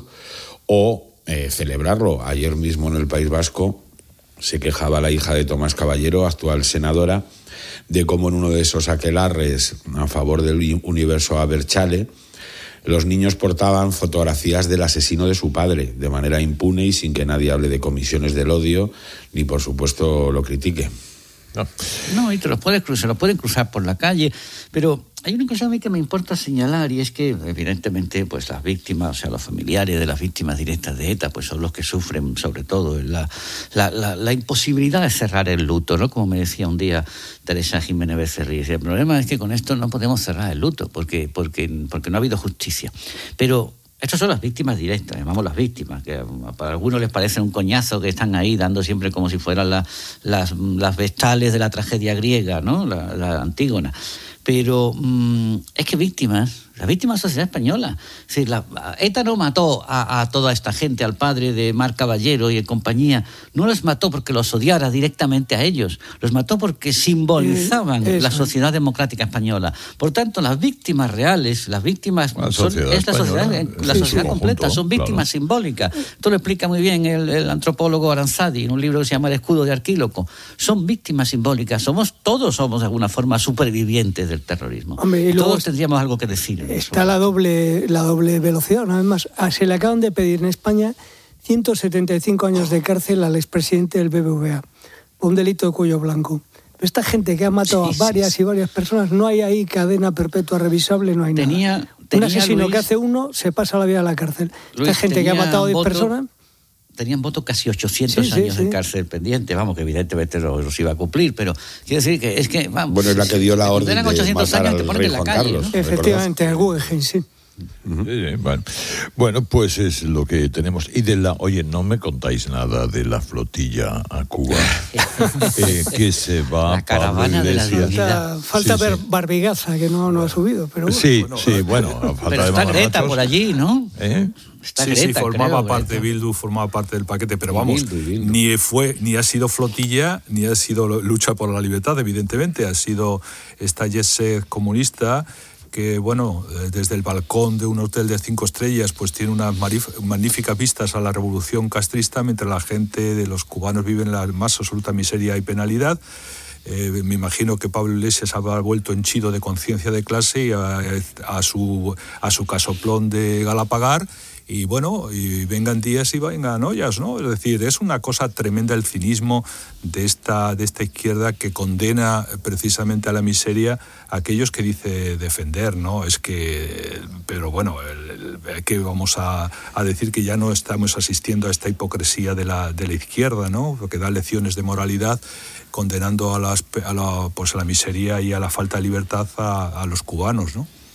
o eh, celebrarlo. Ayer mismo en el País Vasco se quejaba la hija de Tomás Caballero, actual senadora, de cómo en uno de esos aquelarres a favor del universo Abertzale, los niños portaban fotografías del asesino de su padre, de manera impune y sin que nadie hable de comisiones del odio, ni por supuesto lo critique. No, no y te los puedes cruzar, los pueden cruzar por la calle, pero hay una cosa a mí que me importa señalar, y es que evidentemente pues las víctimas, o sea, los familiares de las víctimas directas de ETA, pues son los que sufren sobre todo la, la, la, la imposibilidad de cerrar el luto, ¿no? Como me decía un día Teresa Jiménez Becerril, el problema es que con esto no podemos cerrar el luto, porque, porque, porque no ha habido justicia. Pero estas son las víctimas directas, llamamos las víctimas, que para algunos les parece un coñazo que están ahí dando siempre como si fueran la, las, las vestales de la tragedia griega, ¿no? La, la Antígona. Pero mmm, es que víctimas, las víctimas de la sociedad española. Es decir, la, ETA no mató a, a toda esta gente, al padre de Mar Caballero y en compañía. No los mató porque los odiara directamente a ellos. Los mató porque simbolizaban eh, la sociedad democrática española. Por tanto, las víctimas reales, las víctimas la son, es la sociedad, la sí, sociedad completa, conjunto, son víctimas claro. simbólicas. Esto lo explica muy bien el, el antropólogo Aranzadi en un libro que se llama El escudo de Arquíloco. Son víctimas simbólicas. Somos, todos somos de alguna forma supervivientes del terrorismo. Hombre, y luego todos tendríamos algo que decir. Está la doble, la doble velocidad. Además, se le acaban de pedir en España ciento setenta y cinco años de cárcel al expresidente del B B V A por un delito de cuello blanco. Esta gente que ha matado sí, a varias sí, y varias personas, no hay ahí cadena perpetua revisable, no hay tenía, nada. Tenía, un asesino Luis, que hace uno se pasa la vida a la cárcel. Luis, Esta gente que ha matado a diez personas... Tenían voto casi ochocientos sí, años sí, sí. de cárcel pendiente, vamos, que evidentemente los, los iba a cumplir, pero quiero decir que es que... Vamos, bueno, es la que dio la orden de ochocientos matar años, al te rey en la Juan calle, Carlos. ¿no? Efectivamente, el Guggenheim, sí. Uh-huh. Sí, sí, bueno. bueno, pues es lo que tenemos. Y de la, oye, no me contáis nada de la flotilla a Cuba eh, que se va la caravana de la Falta, falta sí, ver sí. Barbigaza, que no, no ha subido, pero bueno. Sí, bueno, sí, bueno. Falta pero de está Greta por allí, ¿no? ¿Eh? Está sí, Greta, sí, formaba creo, parte, Greta. Bildu formaba parte del paquete, pero vamos, Bildu, Bildu. ni fue, ni ha sido flotilla, ni ha sido lucha por la libertad, evidentemente, ha sido esta jet set comunista que, bueno, desde el balcón de un hotel de cinco estrellas, pues tiene unas magníficas vistas a la revolución castrista, mientras la gente de los cubanos vive en la más absoluta miseria y penalidad. Eh, me imagino que Pablo Iglesias habrá vuelto henchido de conciencia de clase y a, a, su, a su casoplón de Galapagar. Y bueno, y vengan días y vengan ollas, ¿no? Es decir, es una cosa tremenda el cinismo de esta, de esta izquierda que condena precisamente a la miseria a aquellos que dice defender, ¿no? Es que, pero bueno, el, el, que vamos a, a decir que ya no estamos asistiendo a esta hipocresía de la, de la izquierda, ¿no? Que da lecciones de moralidad condenando a, las, a, la, pues a la miseria y a la falta de libertad a, a los cubanos, ¿no?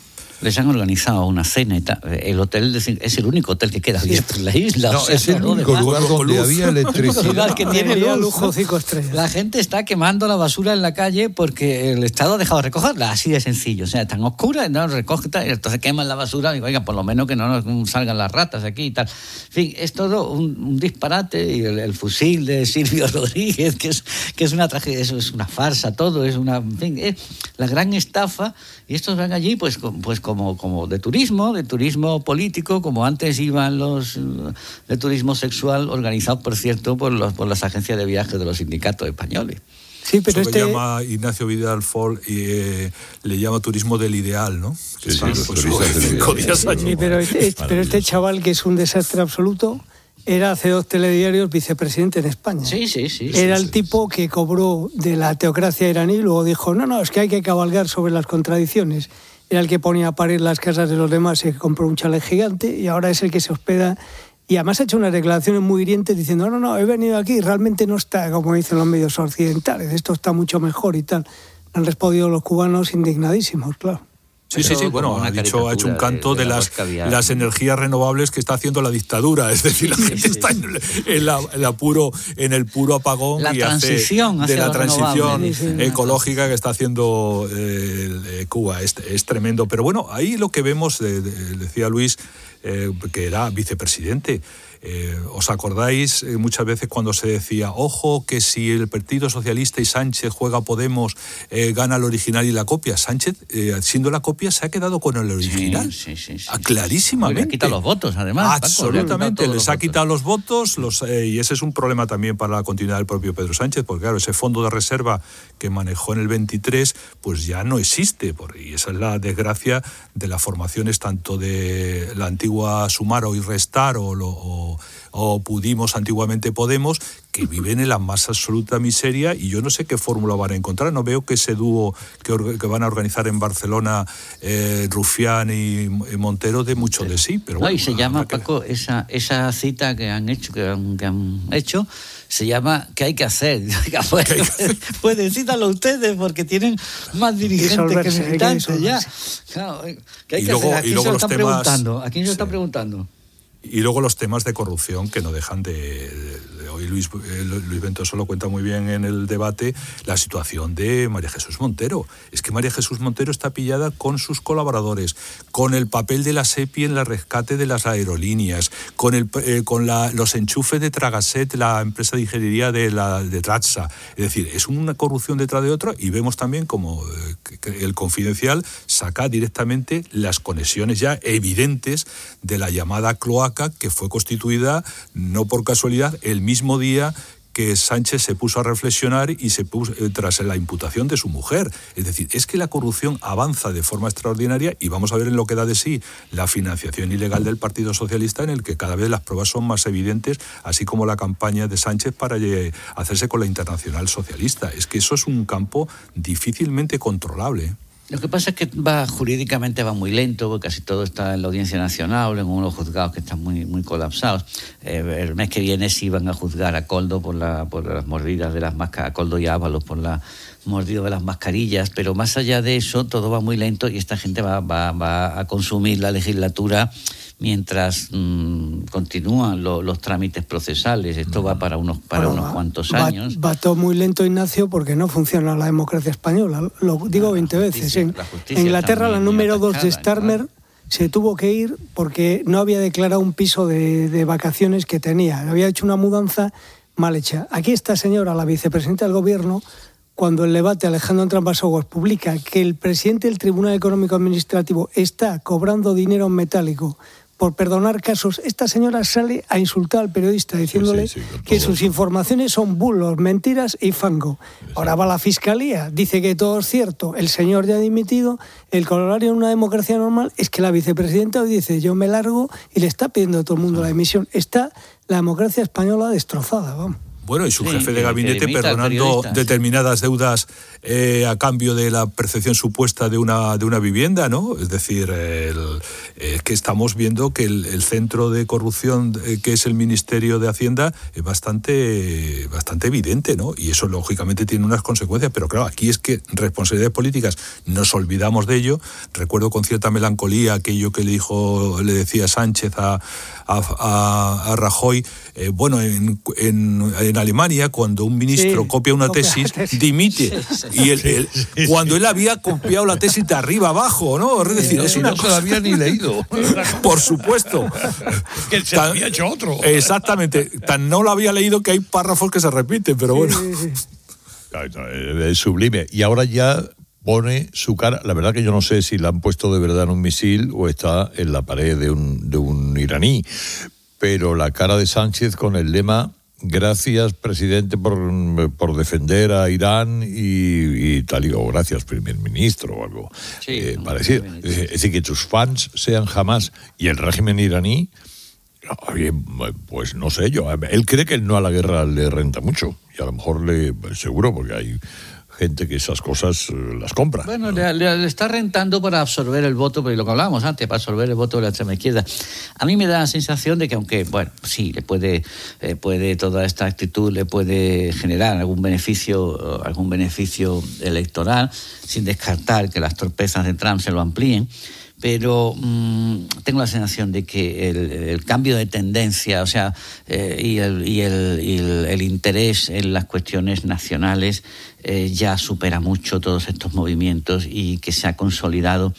les han organizado una cena y tal. El hotel es el único hotel que queda abierto en la isla. No, o sea, es el no, único demás. lugar donde había electricidad. Que tiene Había luz, lujo ¿no? cinco estrellas. La gente está quemando la basura en la calle porque el Estado ha dejado de recogerla, así de sencillo. O sea, tan oscura, no recoge, entonces queman la basura y digo, oiga, por lo menos que no nos salgan las ratas aquí y tal. En fin, es todo un, un disparate. Y el, el fusil de Silvio Rodríguez, que es, que es una tragedia, eso es una farsa, todo es una, en fin, es la gran estafa. Y estos van allí, pues, pues como, como de turismo, de turismo político, como antes iban los de turismo sexual, organizados, por cierto, por, los, por las agencias de viajes de los sindicatos españoles. Sí, pero Eso este... lo llama Ignacio Vidal Fol y eh, le llama turismo del ideal, ¿no? Sí, sí, pues, los turistas del cinco ideal. días allí. Sí, pero este, este- pero este chaval, que es un desastre absoluto, era hace dos telediarios vicepresidente en España. Sí, sí, sí. Era sí, el sí. tipo que cobró de la teocracia iraní y luego dijo, no, no, es que hay que cabalgar sobre las contradicciones. Era el que ponía a parir las casas de los demás y que compró un chalet gigante, y ahora es el que se hospeda. Y además ha hecho unas declaraciones muy hirientes diciendo, no, no, he venido aquí, realmente no está como dicen los medios occidentales, esto está mucho mejor y tal. Han respondido los cubanos indignadísimos, claro. Sí, sí, sí, bueno, ha dicho, ha hecho un canto de, de, de las, las energías renovables que está haciendo la dictadura, es decir, la sí, gente sí, está sí. En, en, la, en, la puro, en el puro apagón la y hace de la transición sí, sí, ecológica que está haciendo eh, Cuba, es, es tremendo. Pero bueno, ahí lo que vemos, de, de, decía Luis, eh, que era vicepresidente. Eh, ¿Os acordáis eh, muchas veces cuando se decía, ojo, que si el Partido Socialista y Sánchez juega Podemos, eh, gana el original y la copia? Sánchez, eh, siendo la copia, se ha quedado con el original. Sí, sí, sí, sí, ah, clarísimamente. Le ha quitado los votos, además. Absolutamente, Paco, les ha quitado los votos, los, eh, y ese es un problema también para la continuidad del propio Pedro Sánchez, porque claro, ese fondo de reserva que manejó en el veintitrés, pues ya no existe, por, y esa es la desgracia de las formaciones tanto de la antigua Sumar y Restar o, lo, o o Pudimos, antiguamente Podemos, que viven en la más absoluta miseria, y yo no sé qué fórmula van a encontrar. No veo que ese dúo que, or- que van a organizar en Barcelona, eh, Rufián y, y Montero, de mucho de sí. Pero no, bueno, y se llama, que... Paco, esa, esa cita que han hecho, que han, que han hecho, se llama ¿qué hay que hacer? pues, hay que hacer? pues decídalo ustedes, porque tienen más dirigentes que militantes ya. Claro, ¿qué hay y que luego, hacer? ¿A quién se lo están temas... preguntando? ¿A quién se lo está preguntando? Y luego los temas de corrupción que no dejan de... de, de hoy Luis, eh, Luis Ventoso lo cuenta muy bien en el debate, la situación de María Jesús Montero. Es que María Jesús Montero está pillada con sus colaboradores, con el papel de la SEPI en el rescate de las aerolíneas, con, el, eh, con la, los enchufes de Tragaset, la empresa de ingeniería de, la, de Tratsa. Es decir, es una corrupción detrás de otra, y vemos también como eh, que el Confidencial saca directamente las conexiones ya evidentes de la llamada cloaca, que fue constituida, no por casualidad, el mismo día que Sánchez se puso a reflexionar y se puso eh, tras la imputación de su mujer. Es decir, es que la corrupción avanza de forma extraordinaria, y vamos a ver en lo que da de sí la financiación ilegal del Partido Socialista, en el que cada vez las pruebas son más evidentes, así como la campaña de Sánchez para eh, hacerse con la Internacional Socialista. Es que eso es un campo difícilmente controlable. Lo que pasa es que va jurídicamente va muy lento, porque casi todo está en la Audiencia Nacional, en unos juzgados que están muy muy colapsados. Eh, el mes que viene sí van a juzgar a Coldo por la por las mordidas de las mascarillas, a Coldo y Ábalos por la mordido de las mascarillas, pero más allá de eso todo va muy lento, y esta gente va va, va a consumir la legislatura mientras mmm, continúan lo, los trámites procesales. Esto va para unos para bueno, unos va, cuantos años. Va, va todo muy lento, Ignacio, porque no funciona la democracia española. Lo digo ah, veinte veces. En, en Inglaterra, muy, la número dos de Starmer ¿no? se tuvo que ir porque no había declarado un piso de, de vacaciones que tenía. Había hecho una mudanza mal hecha. Aquí esta señora, la vicepresidenta del gobierno, cuando el debate Alejandro Trampasoguas publica que el presidente del Tribunal Económico Administrativo está cobrando dinero en metálico por perdonar casos, esta señora sale a insultar al periodista diciéndole sí, sí, sí, que sus informaciones son bulos, mentiras y fango. Ahora va la fiscalía, dice que todo es cierto, el señor ya ha dimitido. El corolario en una democracia normal es que la vicepresidenta hoy dice yo me largo y le está pidiendo a todo el mundo la dimisión. Está la democracia española destrozada, vamos. Bueno, y su Sí, jefe de que- gabinete que imita al perdonando periodista, sí. determinadas deudas eh, a cambio de la percepción supuesta de una de una vivienda, ¿no? Es decir, el, eh, que estamos viendo que el, el centro de corrupción eh, que es el Ministerio de Hacienda es bastante, bastante evidente, ¿no? Y eso lógicamente tiene unas consecuencias, pero claro, aquí es que responsabilidades políticas nos olvidamos de ello. Recuerdo con cierta melancolía aquello que le dijo, le decía Sánchez a, a, a, a Rajoy, eh, bueno, en, en, en Alemania, cuando un ministro Sí, copia una copia tesis, la tesis. dimite. Sí, sí. Y el, el- cuando él había copiado la tesis de arriba abajo, ¿no? Es decir, No, es y una no se cosa- la había ni leído. Por supuesto. Que se Tan- había hecho otro. Exactamente. Tan no lo había leído que hay párrafos que se repiten, pero bueno. Es sublime. Y ahora ya pone su cara. La verdad que yo no sé si la han puesto de verdad en un misil o está en la pared de un, de un iraní. Pero la cara de Sánchez con el lema: gracias, presidente, por, por defender a Irán y, y tal, y, o gracias, primer ministro, o algo Sí, eh, no, parecido. primer Es decir, que tus fans sean Hamás y el régimen iraní, oye, pues no sé yo. Él cree que el no a la guerra le renta mucho. Y a lo mejor le, seguro, porque hay gente que esas cosas eh, las compra. Bueno, le, le- le está rentando para absorber el voto, pero lo que hablábamos antes, para absorber el voto de la extrema izquierda. A mí me da la sensación de que aunque, bueno, sí, le puede, eh, puede toda esta actitud le puede generar algún beneficio, algún beneficio electoral, sin descartar que las torpezas de Trump se lo amplíen. Pero mmm, tengo la sensación de que el, el cambio de tendencia, o sea, eh, y, el, y, el, y el, el interés en las cuestiones nacionales eh, ya supera mucho todos estos movimientos y que se ha consolidado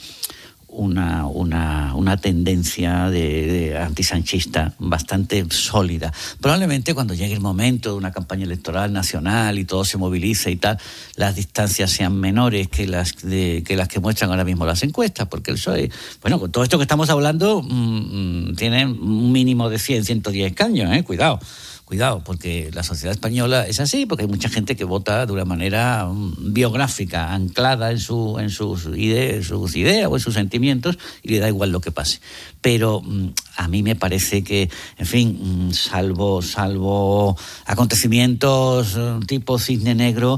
una, una, una tendencia de, de antisanchista bastante sólida. Probablemente cuando llegue el momento de una campaña electoral nacional y todo se movilice y tal, las distancias sean menores que las de, que las que muestran ahora mismo las encuestas, porque el P S O E, bueno, con todo esto que estamos hablando, mmm, tiene un mínimo de cien, ciento diez escaños, ¿eh? Cuidado. Cuidado, porque la sociedad española es así, porque hay mucha gente que vota de una manera um, biográfica, anclada en, su, en, sus ide- en sus ideas o en sus sentimientos, y le da igual lo que pase. Pero um, a mí me parece que, en fin, um, salvo, salvo acontecimientos um, tipo cisne negro,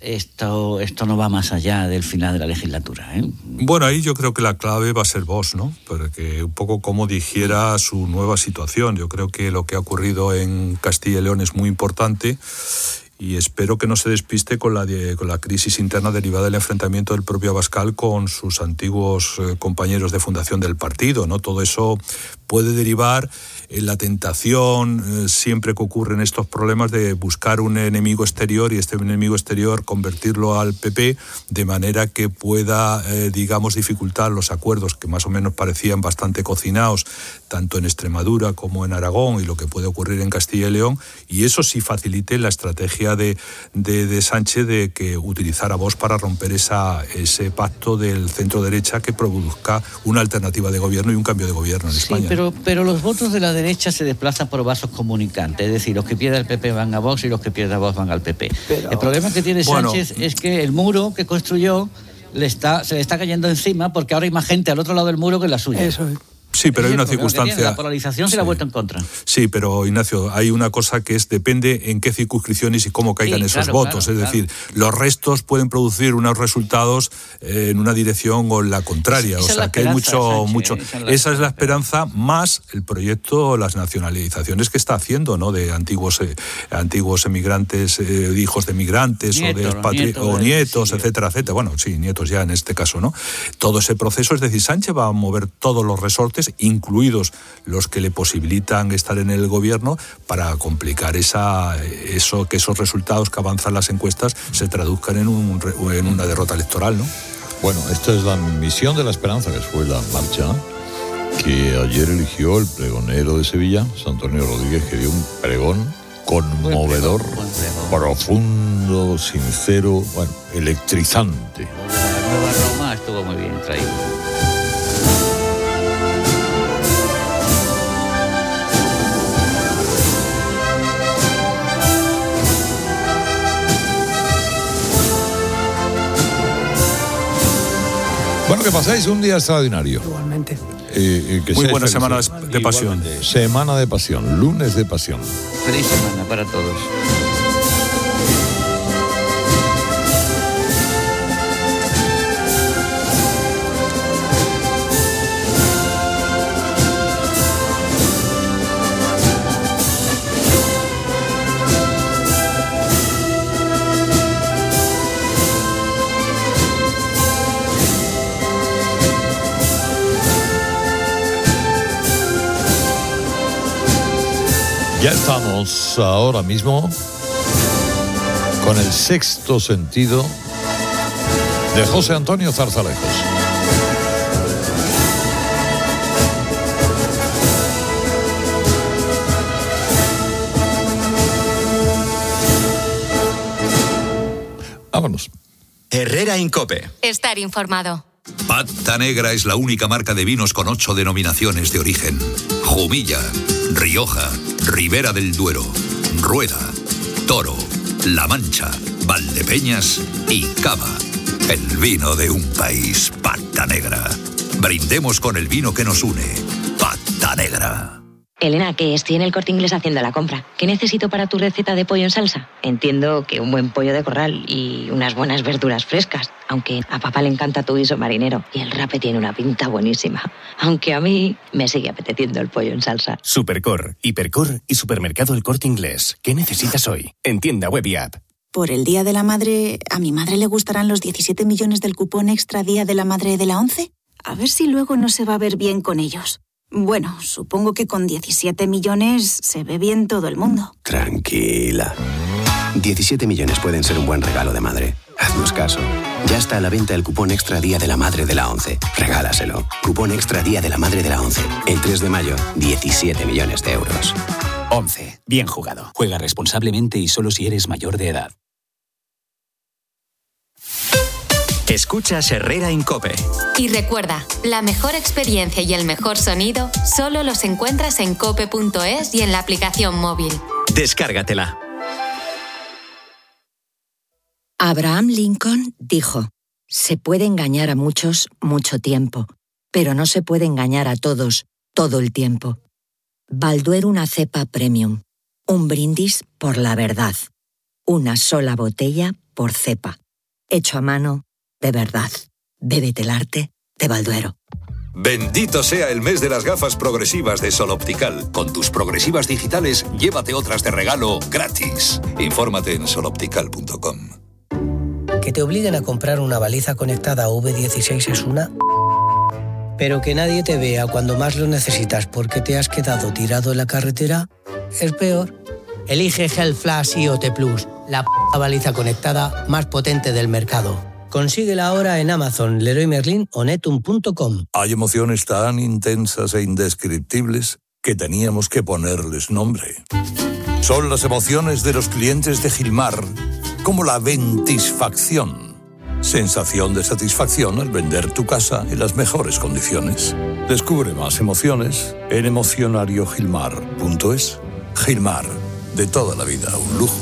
esto, esto no va más allá del final de la legislatura, ¿eh? Bueno, ahí yo creo que la clave va a ser Vox, ¿no? Porque un poco cómo digiera su nueva situación. Yo creo que lo que ha ocurrido en Castilla y León es muy importante y espero que no se despiste con la, de, con la crisis interna derivada del enfrentamiento del propio Abascal con sus antiguos eh, compañeros de fundación del partido, ¿no? Todo eso puede derivar en la tentación, eh, siempre que ocurren estos problemas, de buscar un enemigo exterior y este enemigo exterior convertirlo al P P de manera que pueda, eh, digamos, dificultar los acuerdos que más o menos parecían bastante cocinados, tanto en Extremadura como en Aragón, y lo que puede ocurrir en Castilla y León, y eso sí facilite la estrategia de, de, de Sánchez de que utilizar a Vox para romper esa, ese pacto del centro-derecha que produzca una alternativa de gobierno y un cambio de gobierno en Sí, España. pero, pero los votos de la derecha se desplazan por vasos comunicantes, es decir, los que pierda el P P van a Vox y los que pierda Vox van al P P. Pero- el problema que tiene Bueno. Sánchez es que el muro que construyó le está, se le está cayendo encima porque ahora hay más gente al otro lado del muro que en la suya. Eso es. Sí, pero hay Ese una es el problema que tiene, circunstancia... La polarización se la ha vuelto en contra. Sí, pero Ignacio, hay una cosa que es depende en qué circunscripciones y cómo caigan Sí, esos claro, votos. claro, es decir, los restos pueden producir unos resultados eh, en una dirección o en la contraria. Esa o es sea, la que hay esperanza, mucho, Sánchez, mucho. esa es la Esa es la esperanza más el proyecto, las nacionalizaciones que está haciendo, ¿no? De antiguos, eh, antiguos emigrantes, eh, hijos de migrantes Nietos, o de expatri- nietos o del nietos, exilio. etcétera, etcétera. Bueno, sí, nietos ya en este caso, ¿no? Todo ese proceso, es decir, Sánchez va a mover todos los resortes, incluidos los que le posibilitan estar en el gobierno, para complicar esa, eso, que esos resultados que avanzan las encuestas se traduzcan en, un, en una derrota electoral, ¿no? Bueno, esta es la misión de la esperanza, que fue la marcha que ayer eligió el pregonero de Sevilla, Santo Antonio Rodríguez, que dio un pregón conmovedor, Buen pregón, buen pregón. profundo, sincero, bueno, electrizante. La Nueva Roma estuvo muy bien traído. Bueno, que pasáis un día extraordinario. Igualmente. Eh, eh, que Muy seáis buena semana felices. de pasión. Semana de pasión, lunes de pasión. Feliz semana para todos. Ya estamos ahora mismo con el sexto sentido de José Antonio Zarzalejos. Vámonos. Herrera Incope. Estar informado. Pata Negra es la única marca de vinos con ocho denominaciones de origen. Jumilla, Rioja, Ribera del Duero, Rueda, Toro, La Mancha, Valdepeñas y Cava. El vino de un país, Pata Negra. Brindemos con el vino que nos une. Pata Negra. Elena, que estoy en el Corte Inglés haciendo la compra. ¿Qué necesito para tu receta de pollo en salsa? Entiendo que un buen pollo de corral y unas buenas verduras frescas. Aunque a papá le encanta tu guiso marinero y el rape tiene una pinta buenísima. Aunque a mí me sigue apeteciendo el pollo en salsa. Supercor, Hipercor y Supermercado El Corte Inglés. ¿Qué necesitas hoy? En tienda web y app. Por el Día de la Madre, ¿a mi madre le gustarán los diecisiete millones del cupón extra Día de la Madre de la ONCE? A ver si luego no se va a ver bien con ellos. Bueno, supongo que con diecisiete millones se ve bien todo el mundo. Tranquila. diecisiete millones pueden ser un buen regalo de madre. Haznos caso. Ya está a la venta el cupón extra Día de la Madre de la ONCE. Regálaselo. Cupón extra Día de la Madre de la ONCE. El tres de mayo, diecisiete millones de euros. ONCE. Bien jugado. Juega responsablemente y solo si eres mayor de edad. Escuchas Herrera Incope. Y recuerda, la mejor experiencia y el mejor sonido solo los encuentras en cope punto es y en la aplicación móvil. Descárgatela. Abraham Lincoln dijo: se puede engañar a muchos mucho tiempo, pero no se puede engañar a todos todo el tiempo. Balduero una cepa premium. Un brindis por la verdad. Una sola botella por cepa. Hecho a mano de verdad. Bébete el arte de Balduero. Bendito sea el mes de las gafas progresivas de Sol Optical. Con tus progresivas digitales, llévate otras de regalo gratis. Infórmate en sol optical punto com. Que te obliguen a comprar una baliza conectada a V dieciséis es una... Pero que nadie te vea cuando más lo necesitas porque te has quedado tirado en la carretera es peor. Elige Health Flash I O T Plus, la p*** baliza conectada más potente del mercado. Consíguela ahora en Amazon, Leroy Merlin o netum punto com. Hay emociones tan intensas e indescriptibles que teníamos que ponerles nombre. Son las emociones de los clientes de Gilmar, como la ventisfacción. Sensación de satisfacción al vender tu casa en las mejores condiciones. Descubre más emociones en emocionario gilmar punto es. Gilmar, de toda la vida, un lujo.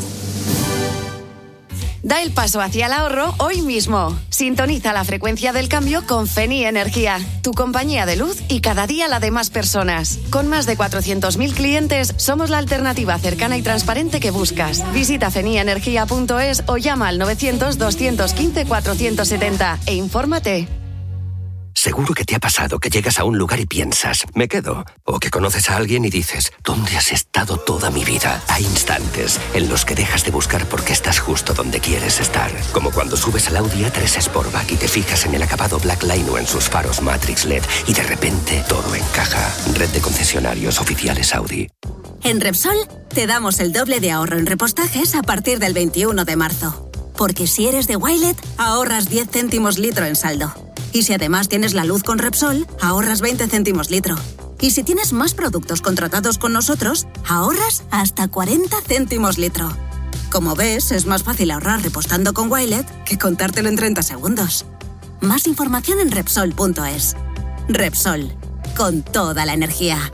Da el paso hacia el ahorro hoy mismo. Sintoniza la frecuencia del cambio con Feni Energía, tu compañía de luz y cada día la de más personas. Con más de cuatrocientos mil clientes, somos la alternativa cercana y transparente que buscas. Visita feni energía punto es o llama al novecientos, doscientos quince, cuatrocientos setenta e infórmate. Seguro que te ha pasado que llegas a un lugar y piensas, me quedo. O que conoces a alguien y dices, ¿dónde has estado toda mi vida? Hay instantes en los que dejas de buscar porque estás justo donde quieres estar. Como cuando subes al Audi A tres Sportback y te fijas en el acabado Black Line o en sus faros Matrix L E D y de repente todo encaja. Red de concesionarios oficiales Audi. En Repsol te damos el doble de ahorro en repostajes a partir del veintiuno de marzo. Porque si eres de Wilet, ahorras diez céntimos litro en saldo. Y si además tienes la luz con Repsol, ahorras veinte céntimos litro. Y si tienes más productos contratados con nosotros, ahorras hasta cuarenta céntimos litro. Como ves, es más fácil ahorrar repostando con Wilet que contártelo en treinta segundos. Más información en Repsol punto es. Repsol, con toda la energía.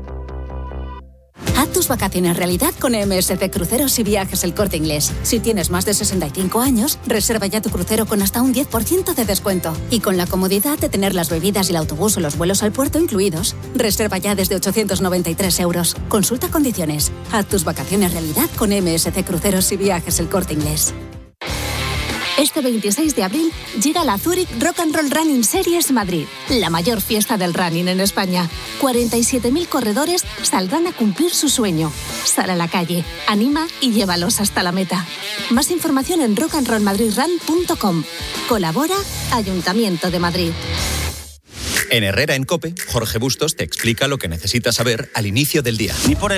Haz tus vacaciones realidad con M S C Cruceros y Viajes El Corte Inglés. Si tienes más de sesenta y cinco años, reserva ya tu crucero con hasta un diez por ciento de descuento. Y con la comodidad de tener las bebidas y el autobús o los vuelos al puerto incluidos, reserva ya desde ochocientos noventa y tres euros. Consulta condiciones. Haz tus vacaciones realidad con M S C Cruceros y Viajes El Corte Inglés. Este veintiséis de abril llega la Zurich Rock and Roll Running Series Madrid, la mayor fiesta del running en España. cuarenta y siete mil corredores saldrán a cumplir su sueño. Sal a la calle, anima y llévalos hasta la meta. Más información en rock and roll madrid run punto com. Colabora Ayuntamiento de Madrid. En Herrera en COPE, Jorge Bustos te explica lo que necesitas saber al inicio del día. Ni por el